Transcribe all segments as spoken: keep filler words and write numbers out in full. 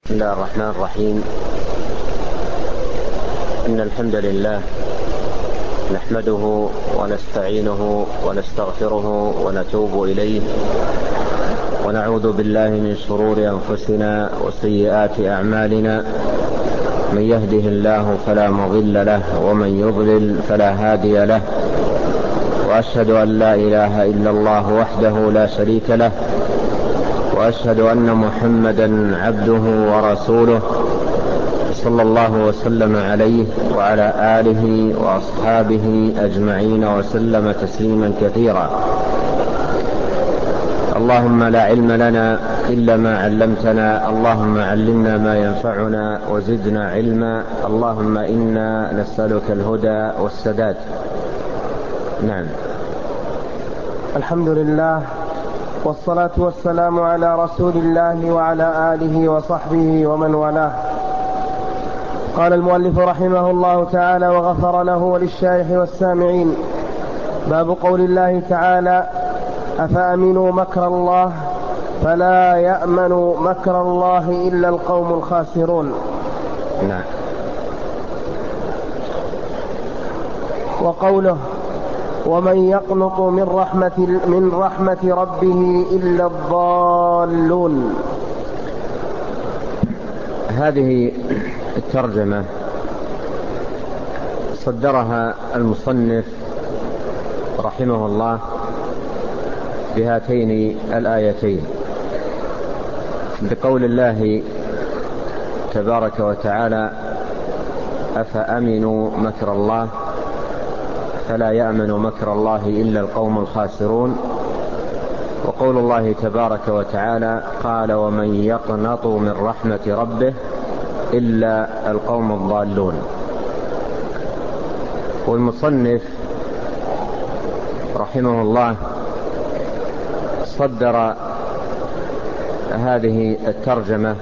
بسم الله الرحمن الرحيم. إن الحمد لله نحمده ونستعينه ونستغفره ونتوب إليه، ونعوذ بالله من شرور أنفسنا وسيئات أعمالنا. من يهده الله فلا مضل له، ومن يضلل فلا هادي له. وأشهد أن لا إله إلا الله وحده لا شريك له، وأشهد أن محمدا عبده ورسوله، صلى الله وسلم عليه وعلى آله وأصحابه أجمعين وسلم تسليما كثيرا. اللهم لا علم لنا إلا ما علمتنا، اللهم علمنا ما ينفعنا وزدنا علما. اللهم إنا نسألك الهدى والسداد. نعم. الحمد لله، والصلاة والسلام على رسول الله وعلى آله وصحبه ومن والاه. قال المؤلف رحمه الله تعالى وغفر له وللشارح والسامعين: باب قول الله تعالى: أفأمنوا مكر الله فلا يأمن مكر الله إلا القوم الخاسرون. نعم. وقوله: ومن يقنط من رحمة, من رحمة ربه إلا الضالون. هذه الترجمة صدرها المصنف رحمه الله بهاتين الآيتين، بقول الله تبارك وتعالى: أفأمنوا مكر الله فلا يأمن مكر الله إلا القوم الخاسرون. وقول الله تبارك وتعالى: قال: ومن يقنط من رحمة ربه إلا القوم الضالون. والمصنف رحمه الله صدر هذه الترجمة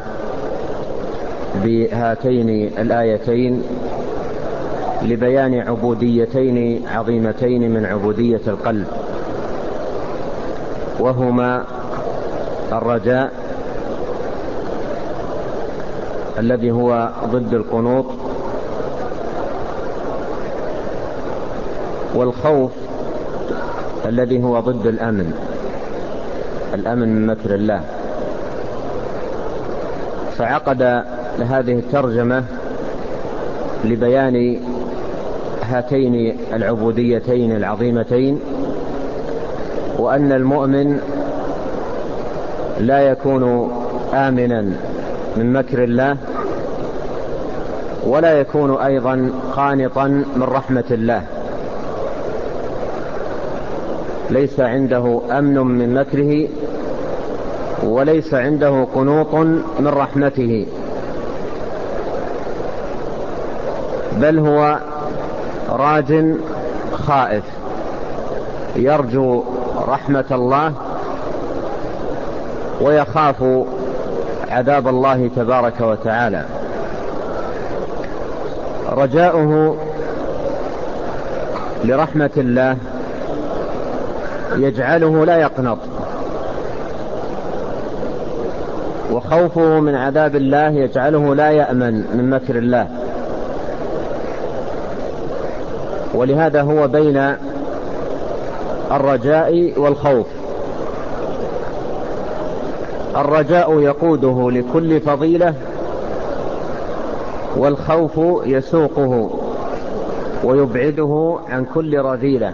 بهاتين الآيتين لبيان عبوديتين عظيمتين من عبودية القلب، وهما الرجاء الذي هو ضد القنوط، والخوف الذي هو ضد الأمن، الأمن من مكر الله. فعقد هذه الترجمة لبيان هاتين العبوديتين العظيمتين، وأن المؤمن لا يكون آمنا من مكر الله، ولا يكون أيضا قانطا من رحمة الله. ليس عنده أمن من مكره، وليس عنده قنوط من رحمته، بل هو راج خائف يرجو رحمة الله ويخاف عذاب الله تبارك وتعالى. رجاؤه لرحمة الله يجعله لا يقنط، وخوفه من عذاب الله يجعله لا يأمن من مكر الله. ولهذا هو بين الرجاء والخوف. الرجاء يقوده لكل فضيلة، والخوف يسوقه ويبعده عن كل رذيلة،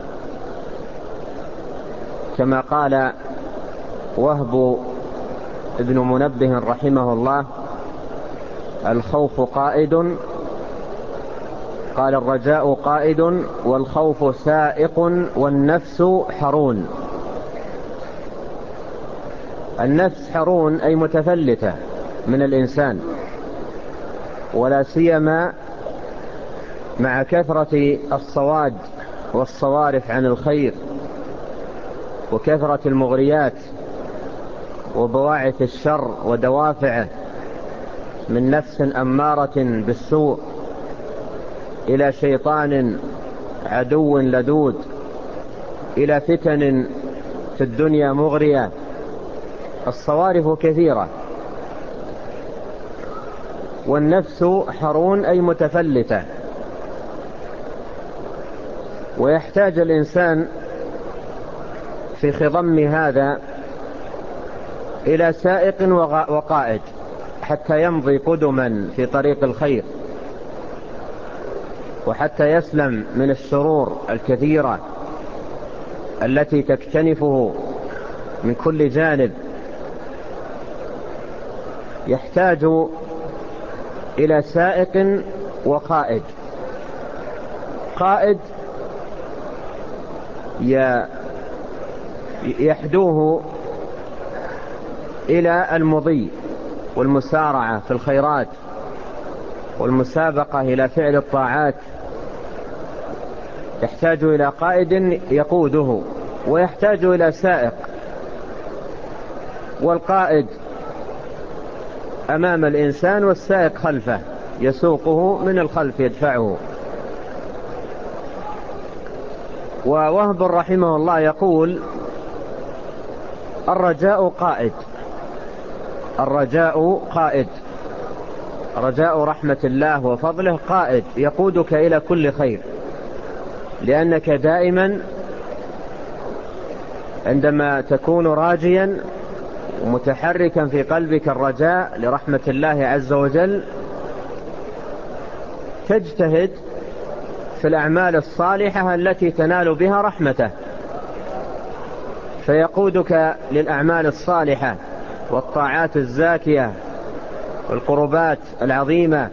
كما قال وهب ابن منبه رحمه الله: الخوف قائد، قال الرجاء قائد والخوف سائق والنفس حرون. النفس حرون أي متفلتة من الإنسان، ولا سيما مع كثرة الصواد والصوارف عن الخير، وكثرة المغريات وبواعث الشر ودوافعه، من نفس أمارة بالسوء إلى شيطان عدو لدود، إلى فتن في الدنيا مغرية. الصوارف كثيرة، والنفس حرون أي متفلتة. ويحتاج الإنسان في خضم هذا إلى سائق وقائد حتى يمضي قدما في طريق الخير، وحتى يسلم من الشرور الكثيرة التي تكتنفه من كل جانب. يحتاج إلى سائق وقائد. قائد يحدوه إلى المضي والمسارعة في الخيرات والمسابقة إلى فعل الطاعات. يحتاج إلى قائد يقوده، ويحتاج إلى سائق. والقائد أمام الإنسان والسائق خلفه يسوقه من الخلف يدفعه. ووهب رحمه الله يقول: الرجاء قائد. الرجاء قائد، رجاء رحمة الله وفضله قائد يقودك إلى كل خير، لأنك دائما عندما تكون راجيا ومتحركا في قلبك الرجاء لرحمة الله عز وجل تجتهد في الأعمال الصالحة التي تنال بها رحمته، فيقودك للأعمال الصالحة والطاعات الزاكية والقربات العظيمة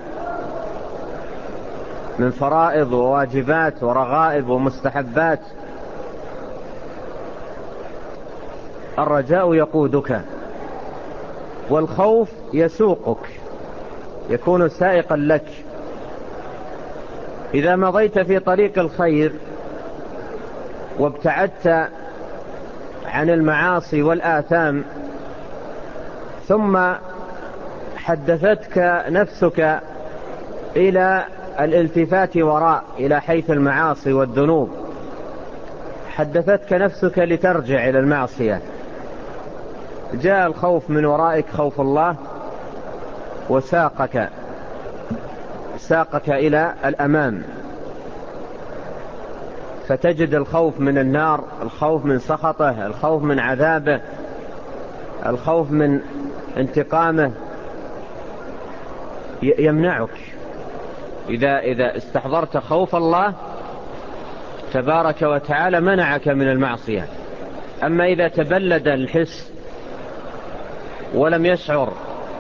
من فرائض وواجبات ورغائب ومستحبات. الرجاء يقودك، والخوف يسوقك، يكون سائقا لك. إذا مضيت في طريق الخير وابتعدت عن المعاصي والآثام، ثم حدثتك نفسك إلى الالتفات وراء إلى حيث المعاصي والذنوب، حدثتك نفسك لترجع إلى المعصية، جاء الخوف من ورائك، خوف الله، وساقك ساقك إلى الأمام، فتجد الخوف من النار، الخوف من سخطه، الخوف من عذابه، الخوف من انتقامه يمنعك. إذا, إذا استحضرت خوف الله تبارك وتعالى منعك من المعصية. أما إذا تبلد الحس ولم يشعر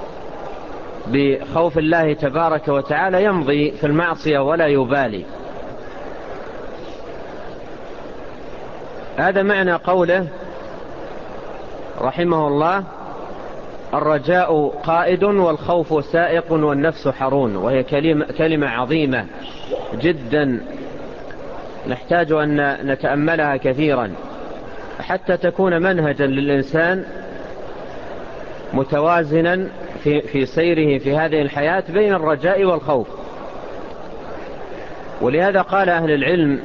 بخوف الله تبارك وتعالى يمضي في المعصية ولا يبالي. هذا معنى قوله رحمه الله: الرجاء قائد والخوف سائق والنفس حرون. وهي كلمة, كلمة عظيمة جدا نحتاج أن نتأملها كثيرا حتى تكون منهجا للإنسان متوازنا في, في سيره في هذه الحياة بين الرجاء والخوف. ولهذا قال أهل العلم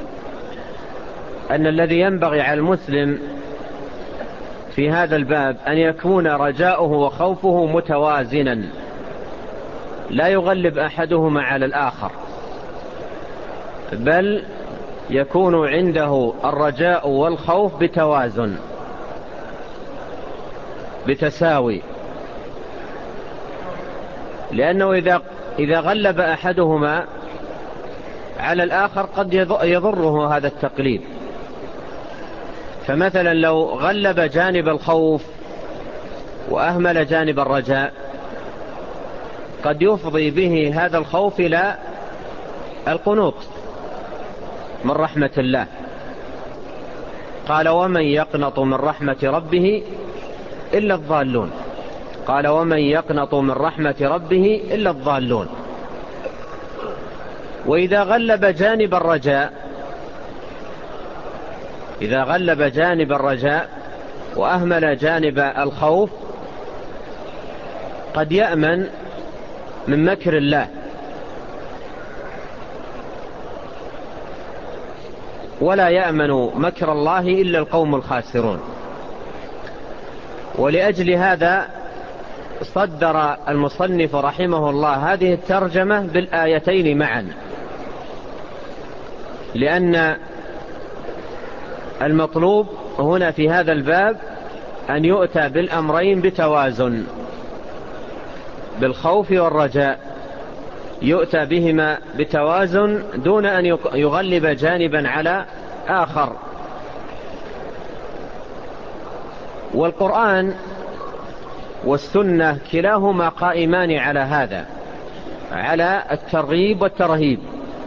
أن الذي ينبغي على المسلم في هذا الباب أن يكون رجاؤه وخوفه متوازنا، لا يغلب أحدهما على الآخر، بل يكون عنده الرجاء والخوف بتوازن، بتساوي. لأنه إذا, إذا غلب أحدهما على الآخر قد يضره هذا التقليد. فمثلا لو غلب جانب الخوف وأهمل جانب الرجاء قد يفضي به هذا الخوف إلى القنوط من رحمة الله. قال: ومن يقنط من رحمة ربه إلا الضالون. قال: ومن يقنط من رحمة ربه إلا الضالون. وإذا غلب جانب الرجاء إذا غلب جانب الرجاء وأهمل جانب الخوف قد يأمن من مكر الله، ولا يأمن مكر الله إلا القوم الخاسرون. ولأجل هذا صدر المصنف رحمه الله هذه الترجمة بالآيتين معا، لأن المطلوب هنا في هذا الباب أن يؤتى بالأمرين بتوازن، بالخوف والرجاء يؤتى بهما بتوازن دون أن يغلب جانبا على آخر. والقرآن والسنة كلاهما قائمان على هذا، على الترغيب والترهيب،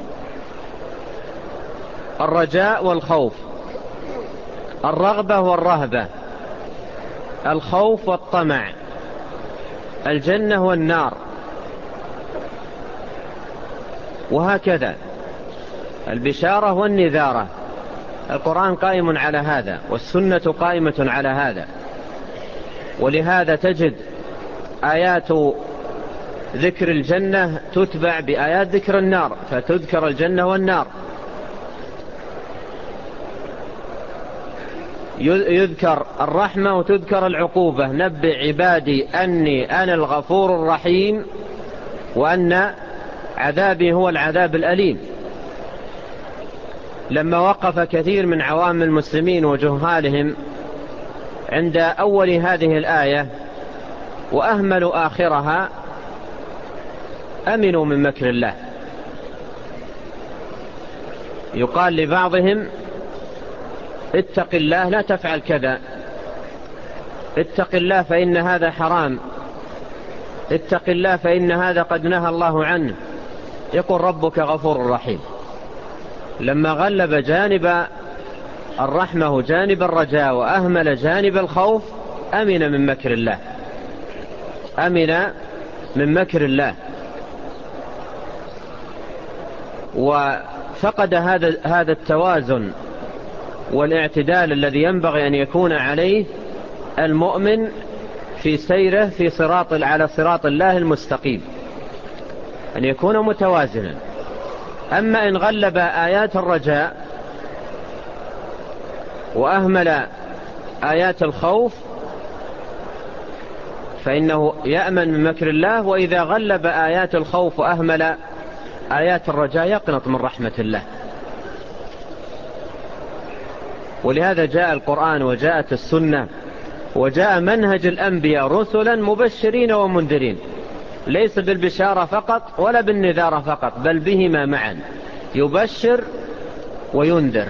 الرجاء والخوف، الرغبة والرهبة، الخوف والطمع، الجنة والنار، وهكذا البشارة والنذارة. القرآن قائم على هذا والسنة قائمة على هذا. ولهذا تجد آيات ذكر الجنة تتبع بآيات ذكر النار، فتذكر الجنة والنار. يذكر الرحمة وتذكر العقوبة، نبئ عبادي أني أنا الغفور الرحيم وأن عذابي هو العذاب الأليم. لما وقف كثير من عوام المسلمين وجهالهم عند أول هذه الآية وأهملوا آخرها أمنوا من مكر الله. يقال لبعضهم اتق الله لا تفعل كذا، اتق الله فإن هذا حرام، اتق الله فإن هذا قد نهى الله عنه. يقول ربك غفور رحيم. لما غلب جانب الرحمة وجانب الرجاء وأهمل جانب الخوف أمن من مكر الله، أمن من مكر الله، وفقد هذا هذا التوازن والاعتدال الذي ينبغي أن يكون عليه المؤمن في سيره في صراط على صراط الله المستقيم، أن يكون متوازنا. أما إن غلب آيات الرجاء وأهمل آيات الخوف فإنه يأمن من مكر الله، وإذا غلب آيات الخوف وأهمل آيات الرجاء يقنط من رحمة الله. ولهذا جاء القرآن وجاءت السنة وجاء منهج الأنبياء رسلا مبشرين ومنذرين، ليس بالبشارة فقط ولا بالنذارة فقط، بل بهما معا، يبشر وينذر.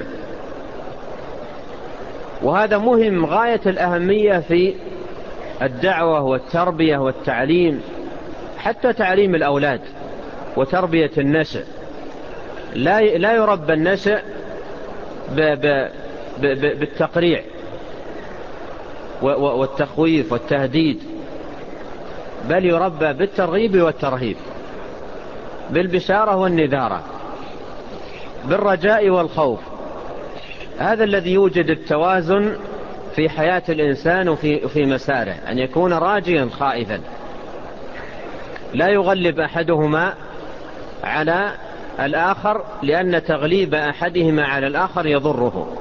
وهذا مهم غاية الأهمية في الدعوة والتربية والتعليم، حتى تعليم الأولاد وتربية النشء. لا لا يربى النشء بالتقريع والتخويف والتهديد، بل يربى بالترغيب والترهيب، بالبشارة والنذارة، بالرجاء والخوف. هذا الذي يوجد التوازن في حياة الإنسان وفي في مساره، أن يكون راجيا خائفا، لا يغلب أحدهما على الآخر، لأن تغليب أحدهما على الآخر يضره.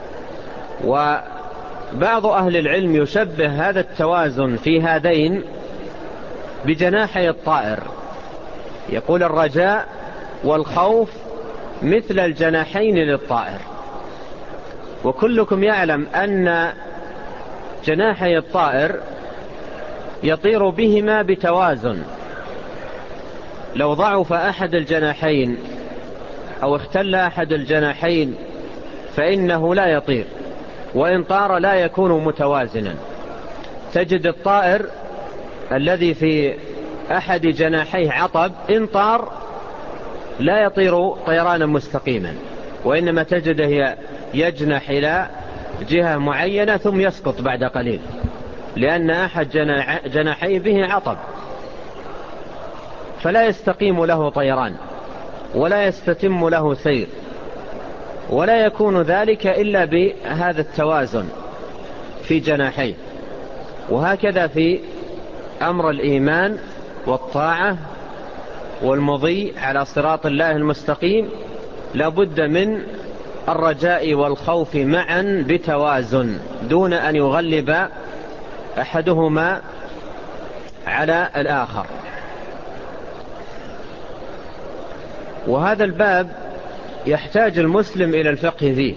وبعض أهل العلم يشبه هذا التوازن في هذين بجناحي الطائر، يقول الرجاء والخوف مثل الجناحين للطائر. وكلكم يعلم أن جناحي الطائر يطير بهما بتوازن، لو ضعف أحد الجناحين أو اختل أحد الجناحين فإنه لا يطير، وإن طار لا يكون متوازنا. تجد الطائر الذي في أحد جناحيه عطب إن طار لا يطير طيرانا مستقيما، وإنما تجده يجنح إلى جهة معينة ثم يسقط بعد قليل، لأن أحد جناحيه به عطب، فلا يستقيم له طيران ولا يستتم له سير، ولا يكون ذلك إلا بهذا التوازن في جناحيه. وهكذا في أمر الإيمان والطاعة والمضي على صراط الله المستقيم لابد من الرجاء والخوف معا بتوازن، دون أن يغلب أحدهما على الآخر. وهذا الباب يحتاج المسلم إلى الفقه فيه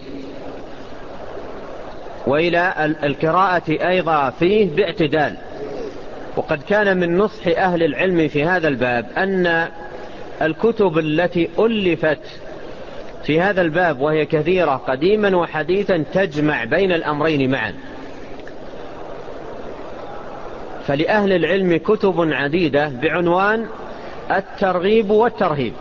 وإلى القراءة أيضا فيه باعتدال. وقد كان من نصح أهل العلم في هذا الباب أن الكتب التي ألفت في هذا الباب وهي كثيرة قديما وحديثا تجمع بين الأمرين معا. فلأهل العلم كتب عديدة بعنوان الترغيب والترهيب،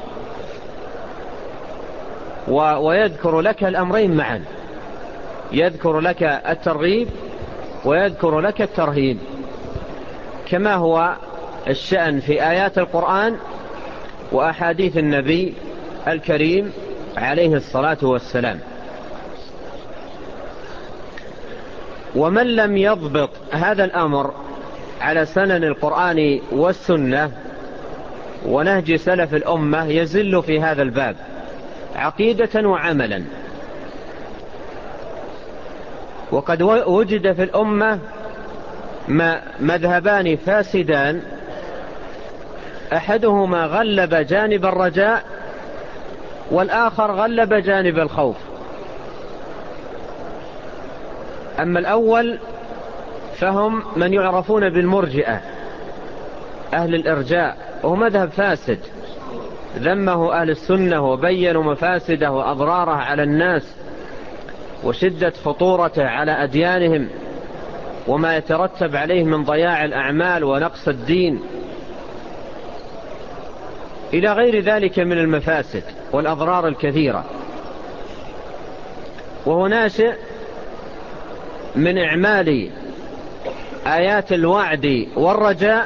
ويذكر لك الأمرين معا، يذكر لك الترغيب ويذكر لك الترهيب، كما هو الشأن في آيات القرآن وأحاديث النبي الكريم عليه الصلاة والسلام. ومن لم يضبط هذا الأمر على سنن القرآن والسنة ونهج سلف الأمة يزل في هذا الباب عقيدة وعملا. وقد وجد في الأمة مذهبان فاسدان، أحدهما غلب جانب الرجاء والآخر غلب جانب الخوف. أما الأول فهم من يعرفون بالمرجئة، أهل الإرجاء، وهو مذهب فاسد ذمه أهل السنة وبينوا مفاسده وأضراره على الناس وشدة خطورته على أديانهم وما يترتب عليه من ضياع الأعمال ونقص الدين إلى غير ذلك من المفاسد والأضرار الكثيرة. وهو ناشئ من إعمال آيات الوعد والرجاء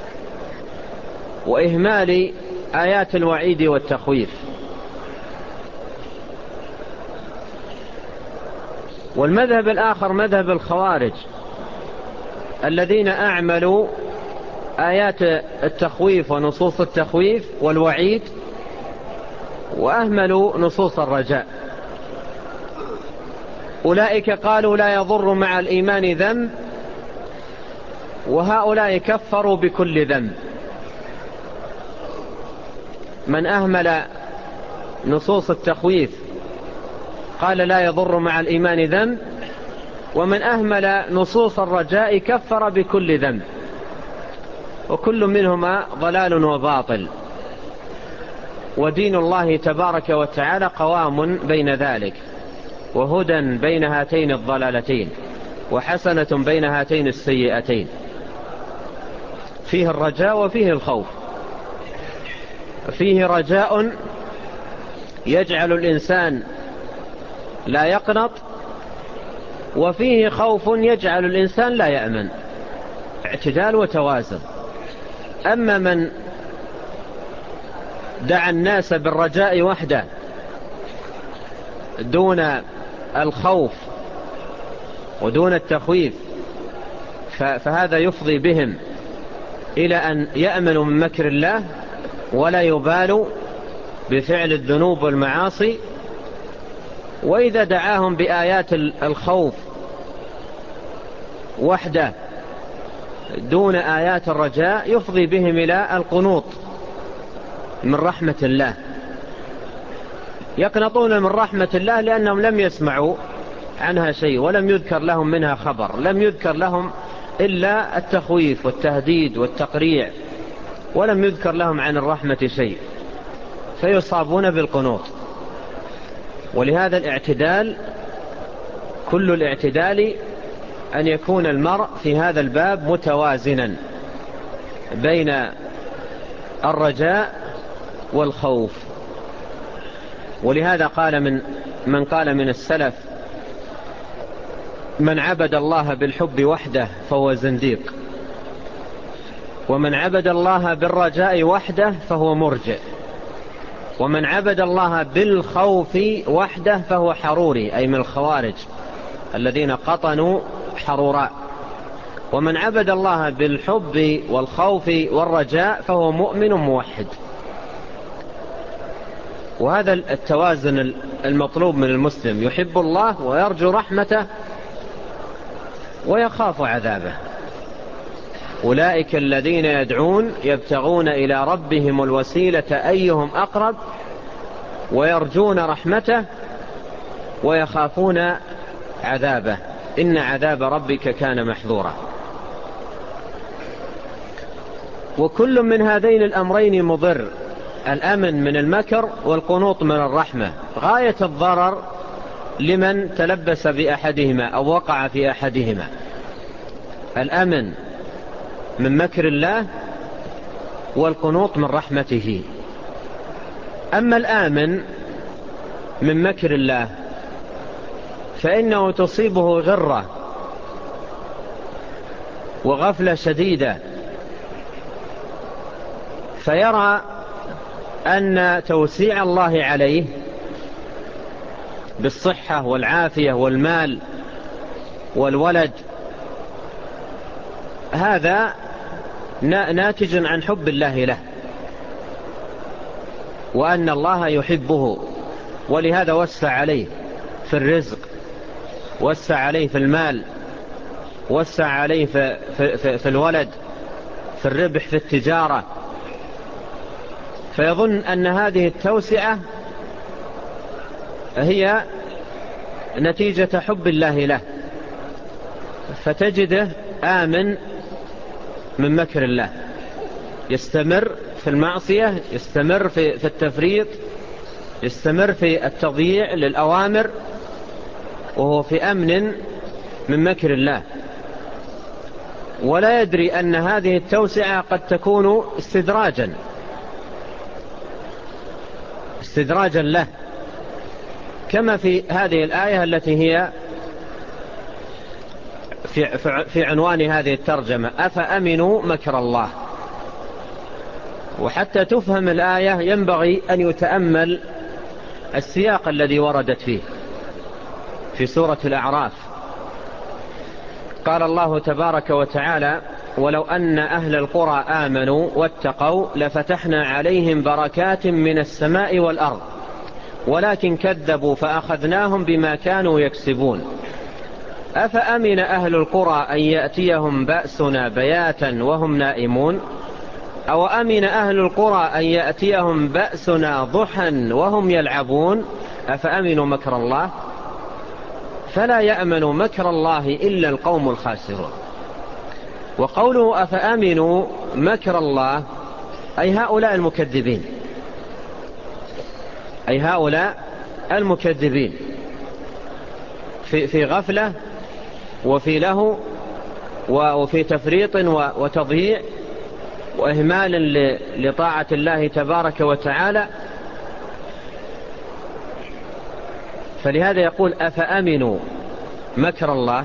وإهمال آيات الوعيد والتخويف. والمذهب الآخر مذهب الخوارج الذين أعملوا آيات التخويف ونصوص التخويف والوعيد وأهملوا نصوص الرجاء. أولئك قالوا لا يضر مع الإيمان ذنب، وهؤلاء كفروا بكل ذنب. من أهمل نصوص التخويف قال لا يضر مع الإيمان ذنب، ومن أهمل نصوص الرجاء كفر بكل ذنب، وكل منهما ضلال وباطل. ودين الله تبارك وتعالى قوام بين ذلك، وهدى بين هاتين الضلالتين، وحسنة بين هاتين السيئتين، فيه الرجاء وفيه الخوف. فيه رجاء يجعل الإنسان لا يقنط، وفيه خوف يجعل الإنسان لا يأمن، اعتدال وتوازن. أما من دعا الناس بالرجاء وحده دون الخوف ودون التخويف فهذا يفضي بهم إلى أن يأمنوا من مكر الله ولا يبالوا بفعل الذنوب والمعاصي. وإذا دعاهم بآيات الخوف وحده دون آيات الرجاء يفضي بهم إلى القنوط من رحمة الله. يقنطون من رحمة الله لأنهم لم يسمعوا عنها شيء، ولم يذكر لهم منها خبر، لم يذكر لهم إلا التخويف والتهديد والتقريع، ولم يذكر لهم عن الرحمة شيء، فيصابون بالقنوط. ولهذا الاعتدال، كل الاعتدال أن يكون المرء في هذا الباب متوازنا بين الرجاء والخوف. ولهذا قال من من قال من السلف: من عبد الله بالحب وحده فهو زنديق، ومن عبد الله بالرجاء وحده فهو مرجئ، ومن عبد الله بالخوف وحده فهو حروري، أي من الخوارج الذين قطنوا حروراء، ومن عبد الله بالحب والخوف والرجاء فهو مؤمن موحد. وهذا التوازن المطلوب من المسلم، يحب الله ويرجو رحمته ويخاف عذابه. أولئك الذين يدعون يبتغون إلى ربهم الوسيلة أيهم أقرب ويرجون رحمته ويخافون عذابه إن عذاب ربك كان محذورا. وكل من هذين الأمرين مضر، الأمن من المكر والقنوط من الرحمة، غاية الضرر لمن تلبس بأحدهما أو وقع في أحدهما، الأمن من مكر الله والقنوط من رحمته. أما الآمن من مكر الله فإنه تصيبه غرة وغفلة شديدة، فيرى أن توسيع الله عليه بالصحة والعافية والمال والولد هذا ناتج عن حب الله له، وأن الله يحبه، ولهذا وسع عليه في الرزق، وسع عليه في المال، وسع عليه في, في, في, في الولد، في الربح، في التجارة، فيظن أن هذه التوسعة هي نتيجة حب الله له، فتجده آمن من مكر الله، يستمر في المعصية، يستمر في, في التفريط، يستمر في التضييع للأوامر، وهو في أمن من مكر الله، ولا يدري أن هذه التوسعة قد تكون استدراجا استدراجا له، كما في هذه الآية التي هي في, في عنوان هذه الترجمة: أفأمنوا مكر الله. وحتى تفهم الآية ينبغي أن يتأمل السياق الذي وردت فيه في سورة الأعراف. قال الله تبارك وتعالى: ولو أن أهل القرى آمنوا واتقوا لفتحنا عليهم بركات من السماء والأرض ولكن كذبوا فأخذناهم بما كانوا يكسبون. أفأمن أهل القرى أن يأتيهم بأسنا بياتا وهم نائمون أو أمن أهل القرى أن يأتيهم بأسنا ضحى وهم يلعبون أفأمنوا مكر الله فلا يأمن مكر الله إلا القوم الخاسرون. وقوله أفأمنوا مكر الله أي هؤلاء المكذبين، أي هؤلاء المكذبين في, في غفلة وفي له وفي تفريط وتضييع وإهمال لطاعة الله تبارك وتعالى. فلهذا يقول أفأمنوا مكر الله.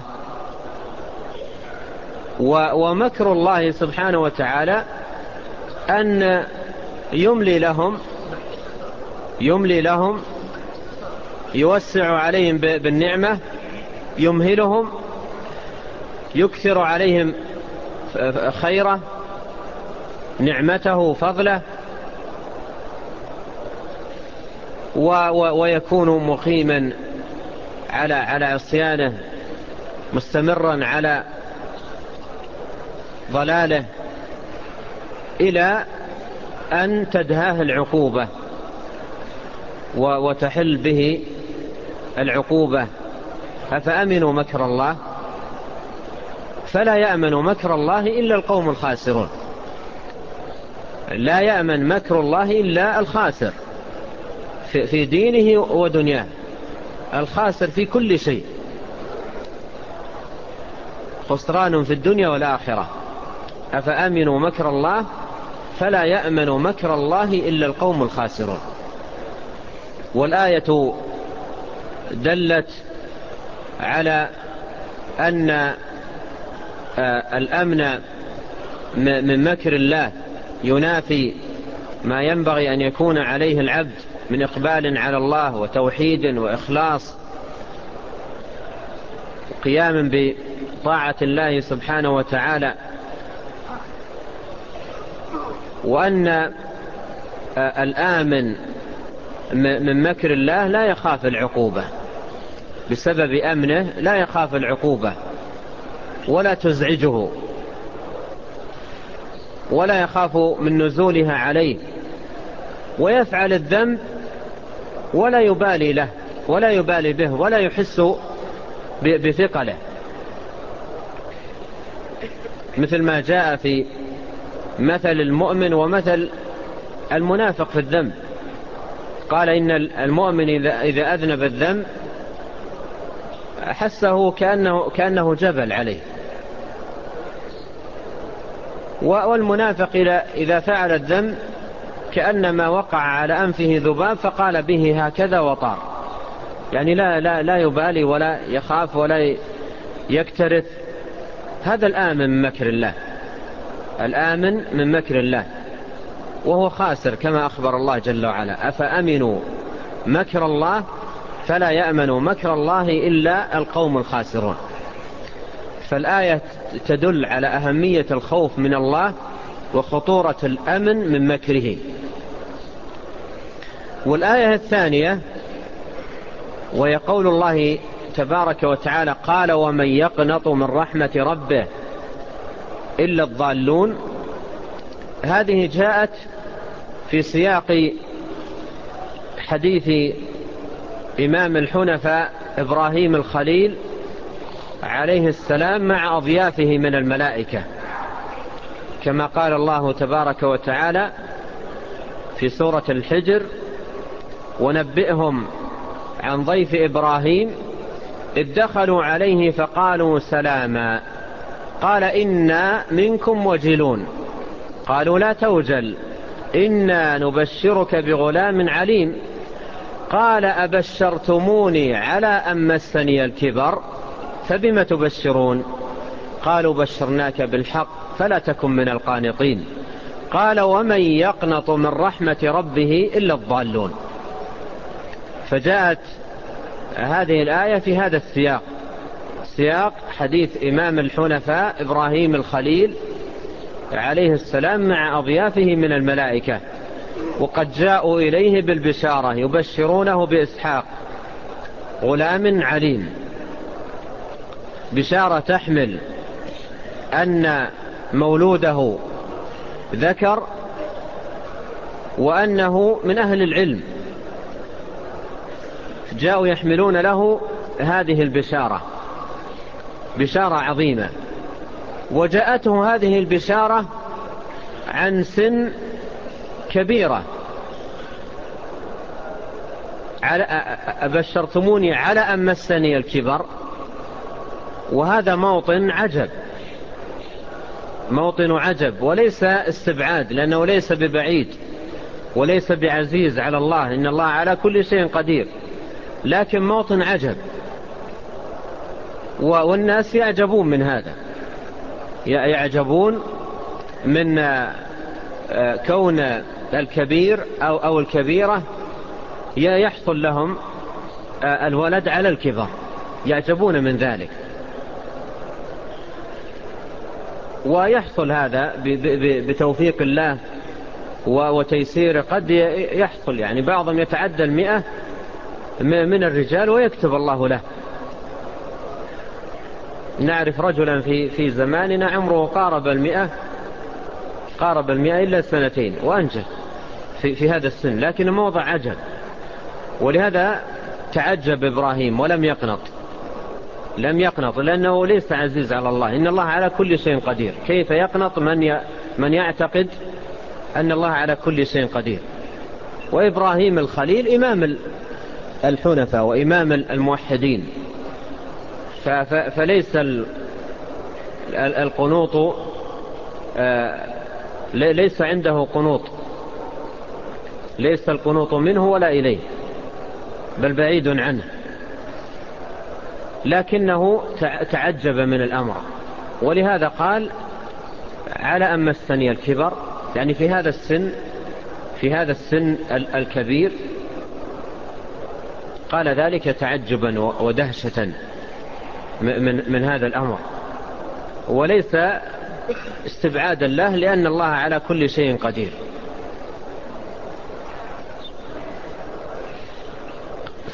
ومكر الله سبحانه وتعالى أن يملي لهم يملي لهم يوسع عليهم بالنعمة، يمهلهم، يكثر عليهم خيره، نعمته، فضله، ويكون مقيما على على عصيانه، مستمرا على ضلاله، إلى أن تدهاه العقوبة وتحل به العقوبة. أفأمنوا مكر الله فلا يأمن مكر الله إلا القوم الخاسرون. لا يأمن مكر الله إلا الخاسر في دينه ودنياه، الخاسر في كل شيء، خسران في الدنيا والآخرة. أفأمنوا مكر الله فلا يأمن مكر الله إلا القوم الخاسرون. والآية دلت على أن الأمن من مكر الله ينافي ما ينبغي أن يكون عليه العبد من إقبال على الله وتوحيد وإخلاص وقيام بطاعة الله سبحانه وتعالى، وأن الآمن من مكر الله لا يخاف العقوبة، بسبب أمنه لا يخاف العقوبة ولا تزعجه ولا يخاف من نزولها عليه، ويفعل الذنب ولا يبالي له ولا يبالي به ولا يحس بثقله، مثل ما جاء في مثل المؤمن ومثل المنافق في الذنب. قال إن المؤمن إذا أذنب الذنب حسه كأنه, كأنه جبل عليه، والمنافق إذا فعل الذنب كأنما وقع على أنفه ذباب فقال به هكذا وطار، يعني لا, لا, لا يبالي ولا يخاف ولا يكترث. هذا الآمن من مكر الله، الآمن من مكر الله، وهو خاسر كما أخبر الله جل وعلا: أفأمنوا مكر الله فلا يأمن مكر الله إلا القوم الخاسرون. فالآية تدل على أهمية الخوف من الله وخطورة الأمن من مكره. والآية الثانية وهي قول الله تبارك وتعالى: قال ومن يقنط من رحمة ربه إلا الضالون. هذه جاءت في سياق حديث إمام الحنفاء إبراهيم الخليل عليه السلام مع أضيافه من الملائكة، كما قال الله تبارك وتعالى في سورة الحجر: ونبئهم عن ضيف إبراهيم إذ دخلوا عليه فقالوا سلاما قال إنا منكم وجلون قالوا لا توجل إنا نبشرك بغلام عليم قال أبشرتموني على أن مسني الكبر فبم تبشرون قالوا بشرناك بالحق فلا تكن من القانطين قال ومن يقنط من رحمة ربه إلا الضالون. فجاءت هذه الآية في هذا السياق، سياق حديث إمام الحنفاء إبراهيم الخليل عليه السلام مع أضيافه من الملائكة، وقد جاءوا إليه بالبشارة يبشرونه بإسحاق غلام عليم، بشارة تحمل أن مولوده ذكر وأنه من أهل العلم، جاءوا يحملون له هذه البشارة، بشارة عظيمة. وجاءته هذه البشارة عن سن كبيرة، أبشرتموني على أن مسني الكبر، وهذا موطن عجب، موطن عجب وليس استبعاد، لأنه ليس ببعيد وليس بعزيز على الله، إن الله على كل شيء قدير، لكن موطن عجب. والناس يعجبون من هذا، يعجبون من كون الكبير أو, أو الكبيرة يحصل لهم الولد على الكبر، يعجبون من ذلك. ويحصل هذا بتوفيق الله وتيسيره، قد يحصل يعني بعضهم يتعدى المئة من الرجال ويكتب الله له. نعرف رجلا في في زماننا عمره قارب المئة قارب المئة إلا سنتين وأنجح في, في هذا السن، لكن موضع عجب. ولهذا تعجب إبراهيم ولم يقنط، لم يقنط لأنه ليس عزيز على الله، إن الله على كل شيء قدير. كيف يقنط من من يعتقد أن الله على كل شيء قدير؟ وإبراهيم الخليل إمام الحنفاء وإمام الموحدين، فليس القنوط ليس عنده قنوط، ليس القنوط منه ولا إليه، بل بعيد عنه، لكنه تعجب من الأمر. ولهذا قال على أن مسني الكبر، يعني في هذا السن في هذا السن الكبير، قال ذلك تعجبا ودهشة من, من هذا الأمر، وليس استبعادا له، لأن الله على كل شيء قدير.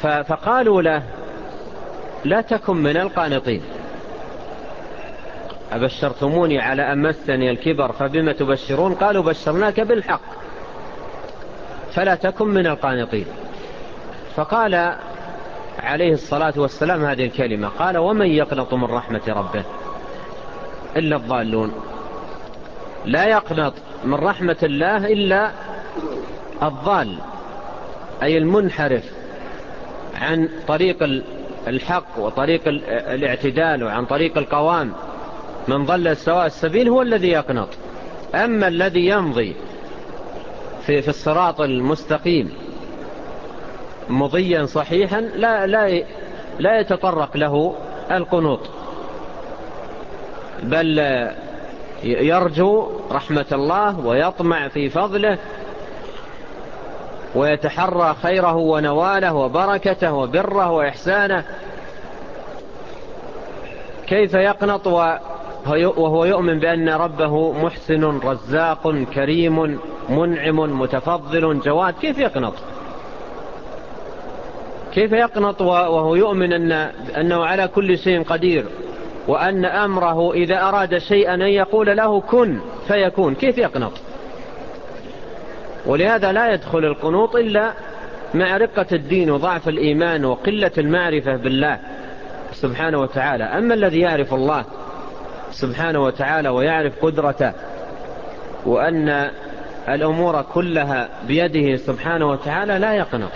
فقالوا له لا تكن من القانطين، أبشرتموني على أن مسني الكبر فبما تبشرون؟ قالوا بشرناك بالحق فلا تكن من القانطين. فقال عليه الصلاة والسلام هذه الكلمة، قال ومن يقنط من رحمة ربه إلا الضالون. لا يقنط من رحمة الله إلا الضال، أي المنحرف عن طريق الحق وطريق الاعتدال وعن طريق القوام. من ضل سواء السبيل هو الذي يقنط. أما الذي يمضي في, في الصراط المستقيم مضيا صحيحا لا, لا, لا يتطرق له القنوط، بل يرجو رحمة الله ويطمع في فضله ويتحرى خيره ونواله وبركته وبره وإحسانه. كيف يقنط وهو يؤمن بأن ربه محسن رزاق كريم منعم متفضل جواد؟ كيف يقنط؟ كيف يقنط وهو يؤمن أن أنه على كل شيء قدير، وأن أمره إذا أراد شيئا أن يقول له كن فيكون؟ كيف يقنط؟ ولهذا لا يدخل القنوط إلا مع رقة الدين وضعف الإيمان وقلة المعرفة بالله سبحانه وتعالى. أما الذي يعرف الله سبحانه وتعالى ويعرف قدرته وأن الأمور كلها بيده سبحانه وتعالى لا يقنط،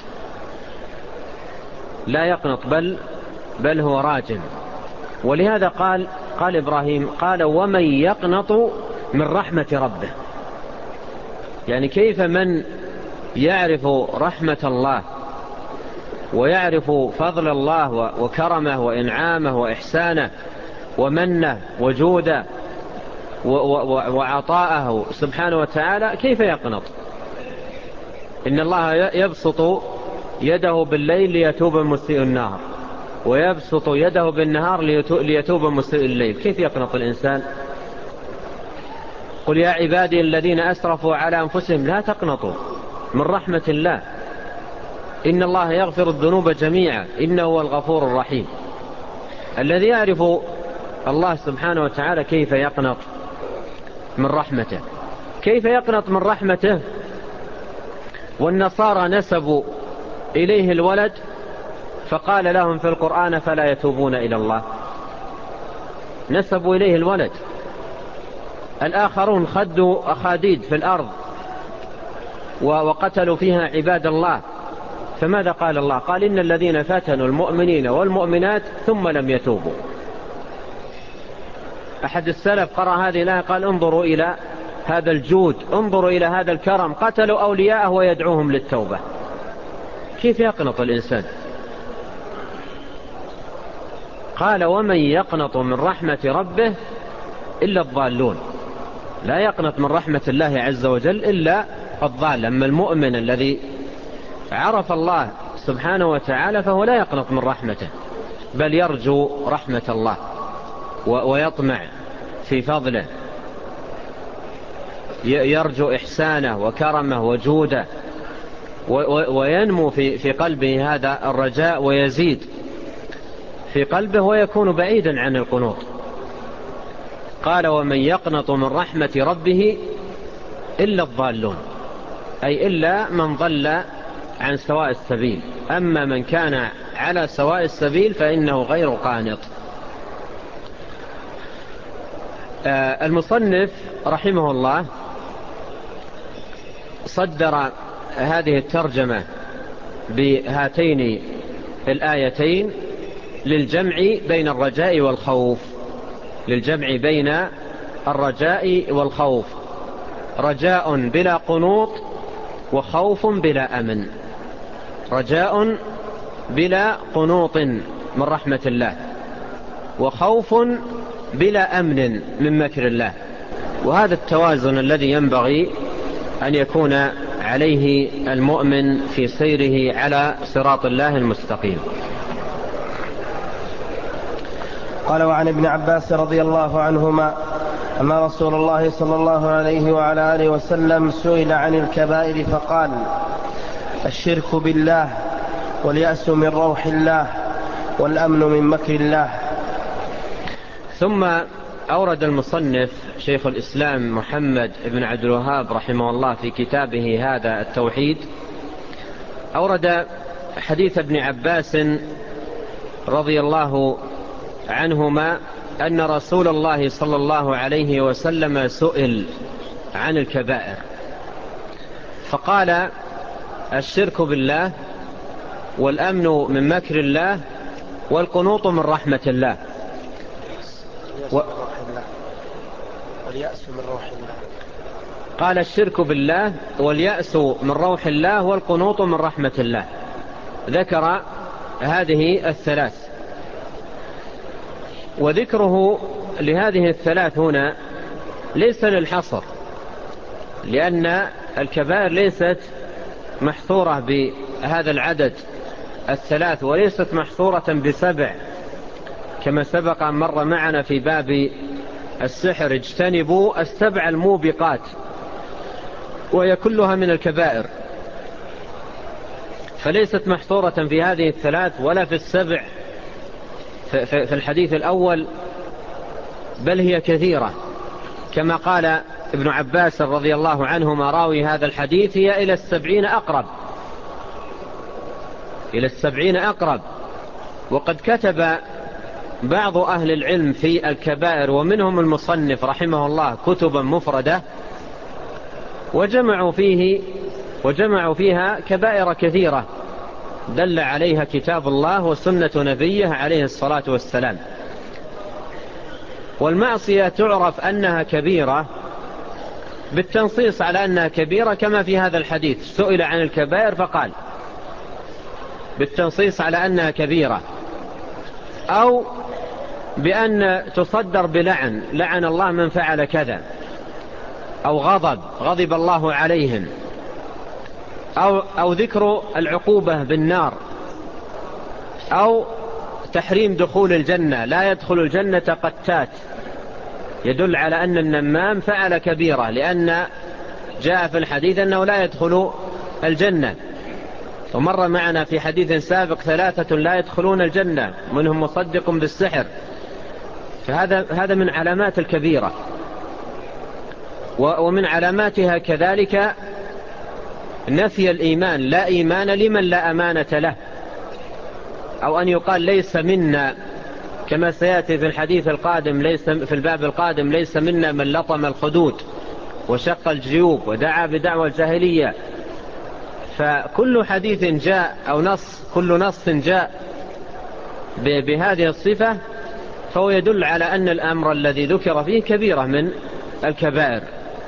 لا يقنط بل, بل هو راجل. ولهذا قال قال إبراهيم قال ومن يقنط من رحمة ربه، يعني كيف من يعرف رحمة الله ويعرف فضل الله وكرمه وإنعامه وإحسانه ومنه وجوده وعطاءه سبحانه وتعالى، كيف يقنط؟ إن الله يبسط يده بالليل ليتوب مسيء النهار ويبسط يده بالنهار ليتوب مسيء الليل. كيف يقنط الإنسان؟ قل يا عبادي الذين أسرفوا على أنفسهم لا تقنطوا من رحمة الله إن الله يغفر الذنوب جميعا إنه هو الغفور الرحيم. الذي يعرف الله سبحانه وتعالى كيف يقنط من رحمته. كيف يقنط من رحمته والنصارى نسبوا إليه الولد فقال لهم في القرآن فلا يتوبون إلى الله؟ نسبوا إليه الولد. الآخرون خدوا أخاديد في الأرض وقتلوا فيها عباد الله، فماذا قال الله؟ قال إن الذين فتنوا المؤمنين والمؤمنات ثم لم يتوبوا. أحد السلف قرأ هذه الآية قال انظروا إلى هذا الجود، انظروا إلى هذا الكرم، قتلوا أولياءه ويدعوهم للتوبة. كيف يقنط الإنسان؟ قال ومن يقنط من رحمة ربه إلا الضالون. لا يقنط من رحمة الله عز وجل إلا الضال. أما المؤمن الذي عرف الله سبحانه وتعالى فهو لا يقنط من رحمته بل يرجو رحمة الله ويطمع في فضله، يرجو إحسانه وكرمه وجوده، وينمو في قلبه هذا الرجاء ويزيد في قلبه ويكون بعيدا عن القنوط. قال ومن يقنط من رحمة ربه إلا الضالون، أي إلا من ضل عن سواء السبيل. أما من كان على سواء السبيل فإنه غير قانط. المصنف رحمه الله صدر هذه الترجمة بهاتين الآيتين للجمع بين الرجاء والخوف، للجمع بين الرجاء والخوف. رجاء بلا قنوط وخوف بلا أمن. رجاء بلا قنوط من رحمة الله وخوف بلا أمن من مكر الله. وهذا التوازن الذي ينبغي أن يكون عليه المؤمن في سيره على صراط الله المستقيم. قال وعن ابن عباس رضي الله عنهما أن رسول الله صلى الله عليه وعلى آله وسلم سئل عن الكبائر فقال الشرك بالله واليأس من روح الله والأمن من مكر الله. ثم أورد المصنف شيخ الإسلام محمد بن عبد الوهاب رحمه الله في كتابه هذا التوحيد، أورد حديث ابن عباس رضي الله عنهما أن رسول الله صلى الله عليه وسلم سئل عن الكبائر فقال: الشرك بالله، والأمن من مكر الله، والقنوط من رحمة الله. و... واليأس من روح الله. قال: الشرك بالله، واليأس من روح الله، والقنوط من رحمة الله. ذكر هذه الثلاث، وذكره لهذه الثلاث هنا ليس للحصر، لأن الكبائر ليست محصورة بهذا العدد الثلاث، وليست محصورة بسبع كما سبق أن مر معنا في باب السحر: اجتنبوا السبع الموبقات، وهي كلها من الكبائر، فليست محصورة في هذه الثلاث ولا في السبع في الحديث الأول، بل هي كثيرة، كما قال ابن عباس رضي الله عنهما راوي هذا الحديث: هي إلى السبعين أقرب، إلى السبعين أقرب. وقد كتب بعض أهل العلم في الكبائر ومنهم المصنف رحمه الله كتبا مفردة، وجمعوا فيه وجمعوا فيها كبائر كثيرة دل عليها كتاب الله وسنة نبيه عليه الصلاة والسلام. والمعصية تعرف أنها كبيرة بالتنصيص على أنها كبيرة، كما في هذا الحديث: سئل عن الكبائر فقال، بالتنصيص على أنها كبيرة، أو بأن تصدر بلعن: لعن الله من فعل كذا، أو غضب غضب الله عليهم، أو, أو ذكر العقوبة بالنار، أو تحريم دخول الجنة: لا يدخل الجنة قتات، يدل على أن النمام فعل كبيرة، لأن جاء في الحديث أنه لا يدخل الجنة. ومر معنا في حديث سابق: ثلاثة لا يدخلون الجنة، منهم مصدق بالسحر. فهذا هذا من علامات الكبيرة. ومن علاماتها كذلك نفي الإيمان: لا إيمان لمن لا أمانة له، أو أن يقال ليس منا، كما سيأتي في الحديث القادم، ليس في الباب القادم: ليس منا من لطم الخدود وشق الجيوب ودعا بدعوى الجاهلية. فكل حديث جاء أو نص كل نص جاء بهذه الصفة فهو يدل على أن الأمر الذي ذكر فيه كبيرة من الكبائر.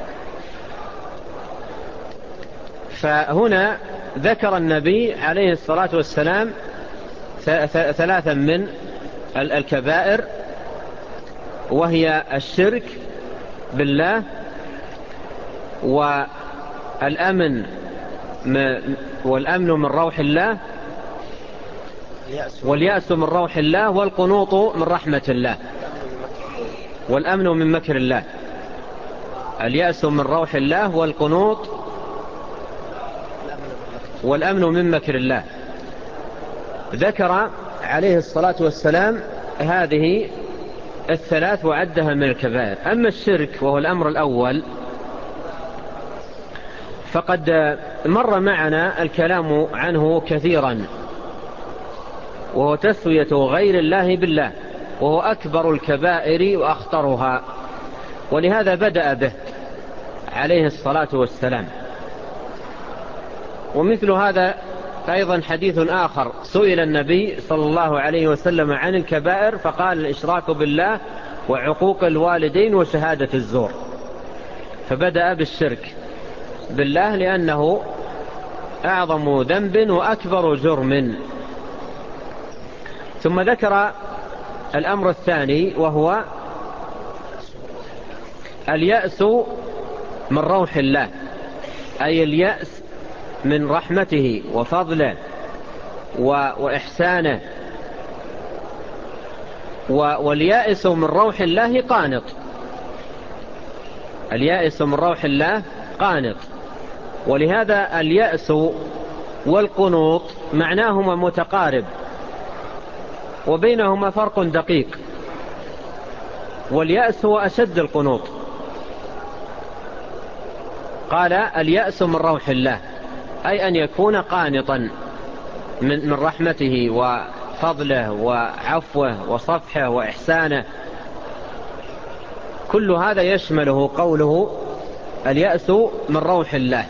فهنا ذكر النبي عليه الصلاة والسلام ثلاثا من الكبائر، وهي الشرك بالله، والأمن والأمن من روح الله، واليأس من روح الله، والقنوط من رحمة الله، والأمن من مكر الله. اليأس من روح الله، والقنوط، والأمن من مكر الله. ذكر عليه الصلاة والسلام هذه الثلاث وعدها من الكبائر. أما الشرك وهو الأمر الأول فقد مر معنا الكلام عنه كثيرا، وهو تسوية غير الله بالله، وهو أكبر الكبائر وأخطرها، ولهذا بدأ به عليه الصلاة والسلام. ومثل هذا أيضا حديث آخر: سئل النبي صلى الله عليه وسلم عن الكبائر فقال: الإشراك بالله، وعقوق الوالدين، وشهادة الزور. فبدأ بالشرك بالله لأنه أعظم ذنب وأكبر جرم. ثم ذكر الأمر الثاني وهو اليأس من روح الله، أي اليأس من رحمته وفضله وإحسانه. واليائس من روح الله قانط، اليائس من روح الله قانط. ولهذا اليأس والقنوط معناهما متقارب وبينهما فرق دقيق. واليأس هو أشد القنوط. قال اليأس من روح الله، أي أن يكون قانطا من رحمته وفضله وعفوه وصفحه وإحسانه. كل هذا يشمله قوله اليأس من روح الله.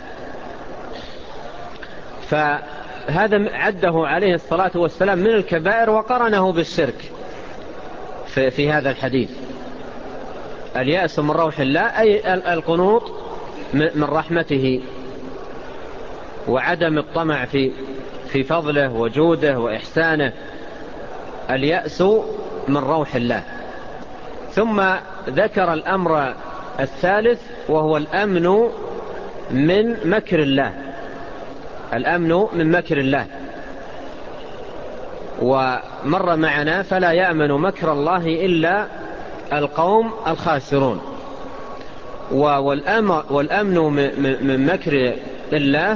فهذا عده عليه الصلاة والسلام من الكبائر وقرنه بالشرك في, في هذا الحديث. اليأس من روح الله أي القنوط من رحمته وعدم الطمع في في فضله وجوده وإحسانه. اليأس من روح الله. ثم ذكر الأمر الثالث وهو الأمن من مكر الله. الأمن من مكر الله، ومر معنا فلا يأمن مكر الله إلا القوم الخاسرون. والأمن من مكر الله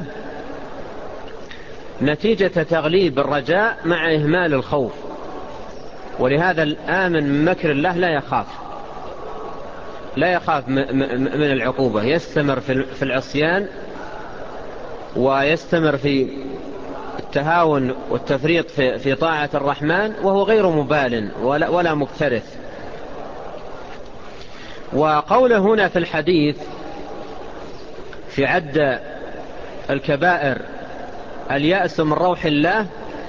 نتيجة تغليب الرجاء مع إهمال الخوف. ولهذا الآمن من مكر الله لا يخاف لا يخاف من العقوبة، يستمر في العصيان ويستمر في التهاون والتفريط في طاعة الرحمن وهو غير مبال ولا مكترث. وقوله هنا في الحديث في عد الكبائر اليأس من روح الله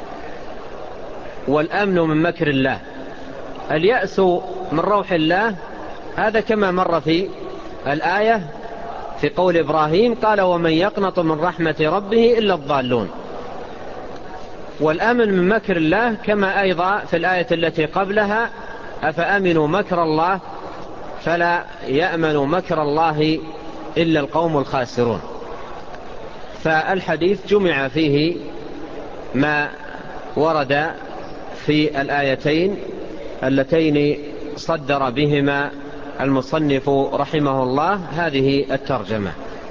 والأمن من مكر الله. اليأس من روح الله هذا كما مر في الآية في قول إبراهيم قال ومن يقنط من رحمة ربه إلا الضالون. والأمن من مكر الله كما أيضا في الآية التي قبلها أفأمنوا مكر الله فلا يأمن مكر الله إلا القوم الخاسرون. فالحديث جمع فيه ما ورد في الآيتين اللتين صدر بهما المصنف رحمه الله هذه الترجمة.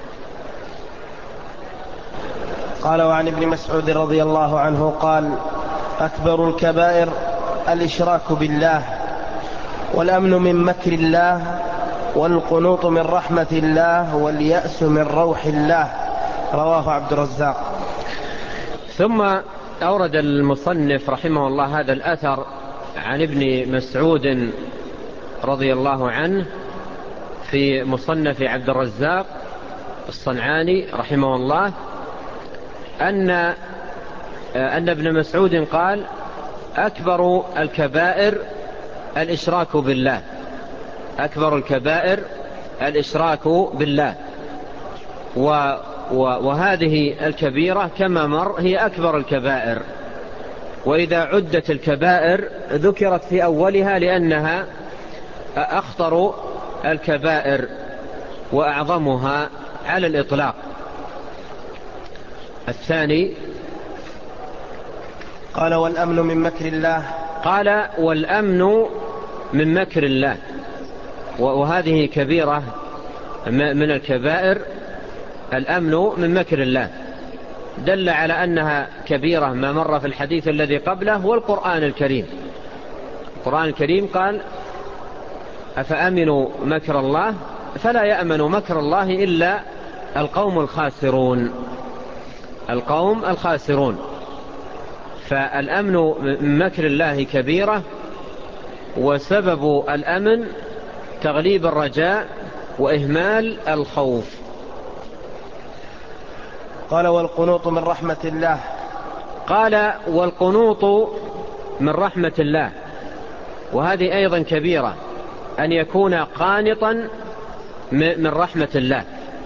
قال وعن ابن مسعود رضي الله عنه قال أكبر الكبائر الإشراك بالله والأمن من مكر الله والقنوط من رحمة الله واليأس من روح الله. رواه عبد الرزاق. ثم أورد المصنف رحمه الله هذا الأثر عن ابن مسعود رضي الله عنه في مصنف عبد الرزاق الصنعاني رحمه الله أن أن ابن مسعود قال أكبر الكبائر الإشراك بالله. أكبر الكبائر الإشراك بالله. و وهذه الكبيرة كما مر هي أكبر الكبائر، وإذا عدت الكبائر ذكرت في أولها لأنها أخطر الكبائر وأعظمها على الإطلاق. الثاني قال والأمن من مكر الله. قال والأمن من مكر الله، وهذه كبيرة من الكبائر الأمن من مكر الله. دل على أنها كبيرة ما مر في الحديث الذي قبله والقرآن الكريم. القرآن الكريم قال أفأمنوا مكر الله فلا يأمن مكر الله إلا القوم الخاسرون. القوم الخاسرون. فالأمن من مكر الله كبيرة، وسبب الأمن تغليب الرجاء وإهمال الخوف. قال والقنوط من رحمة الله. قال والقنوط من رحمة الله، وهذه أيضا كبيرة، أن يكون قانطا من رحمة الله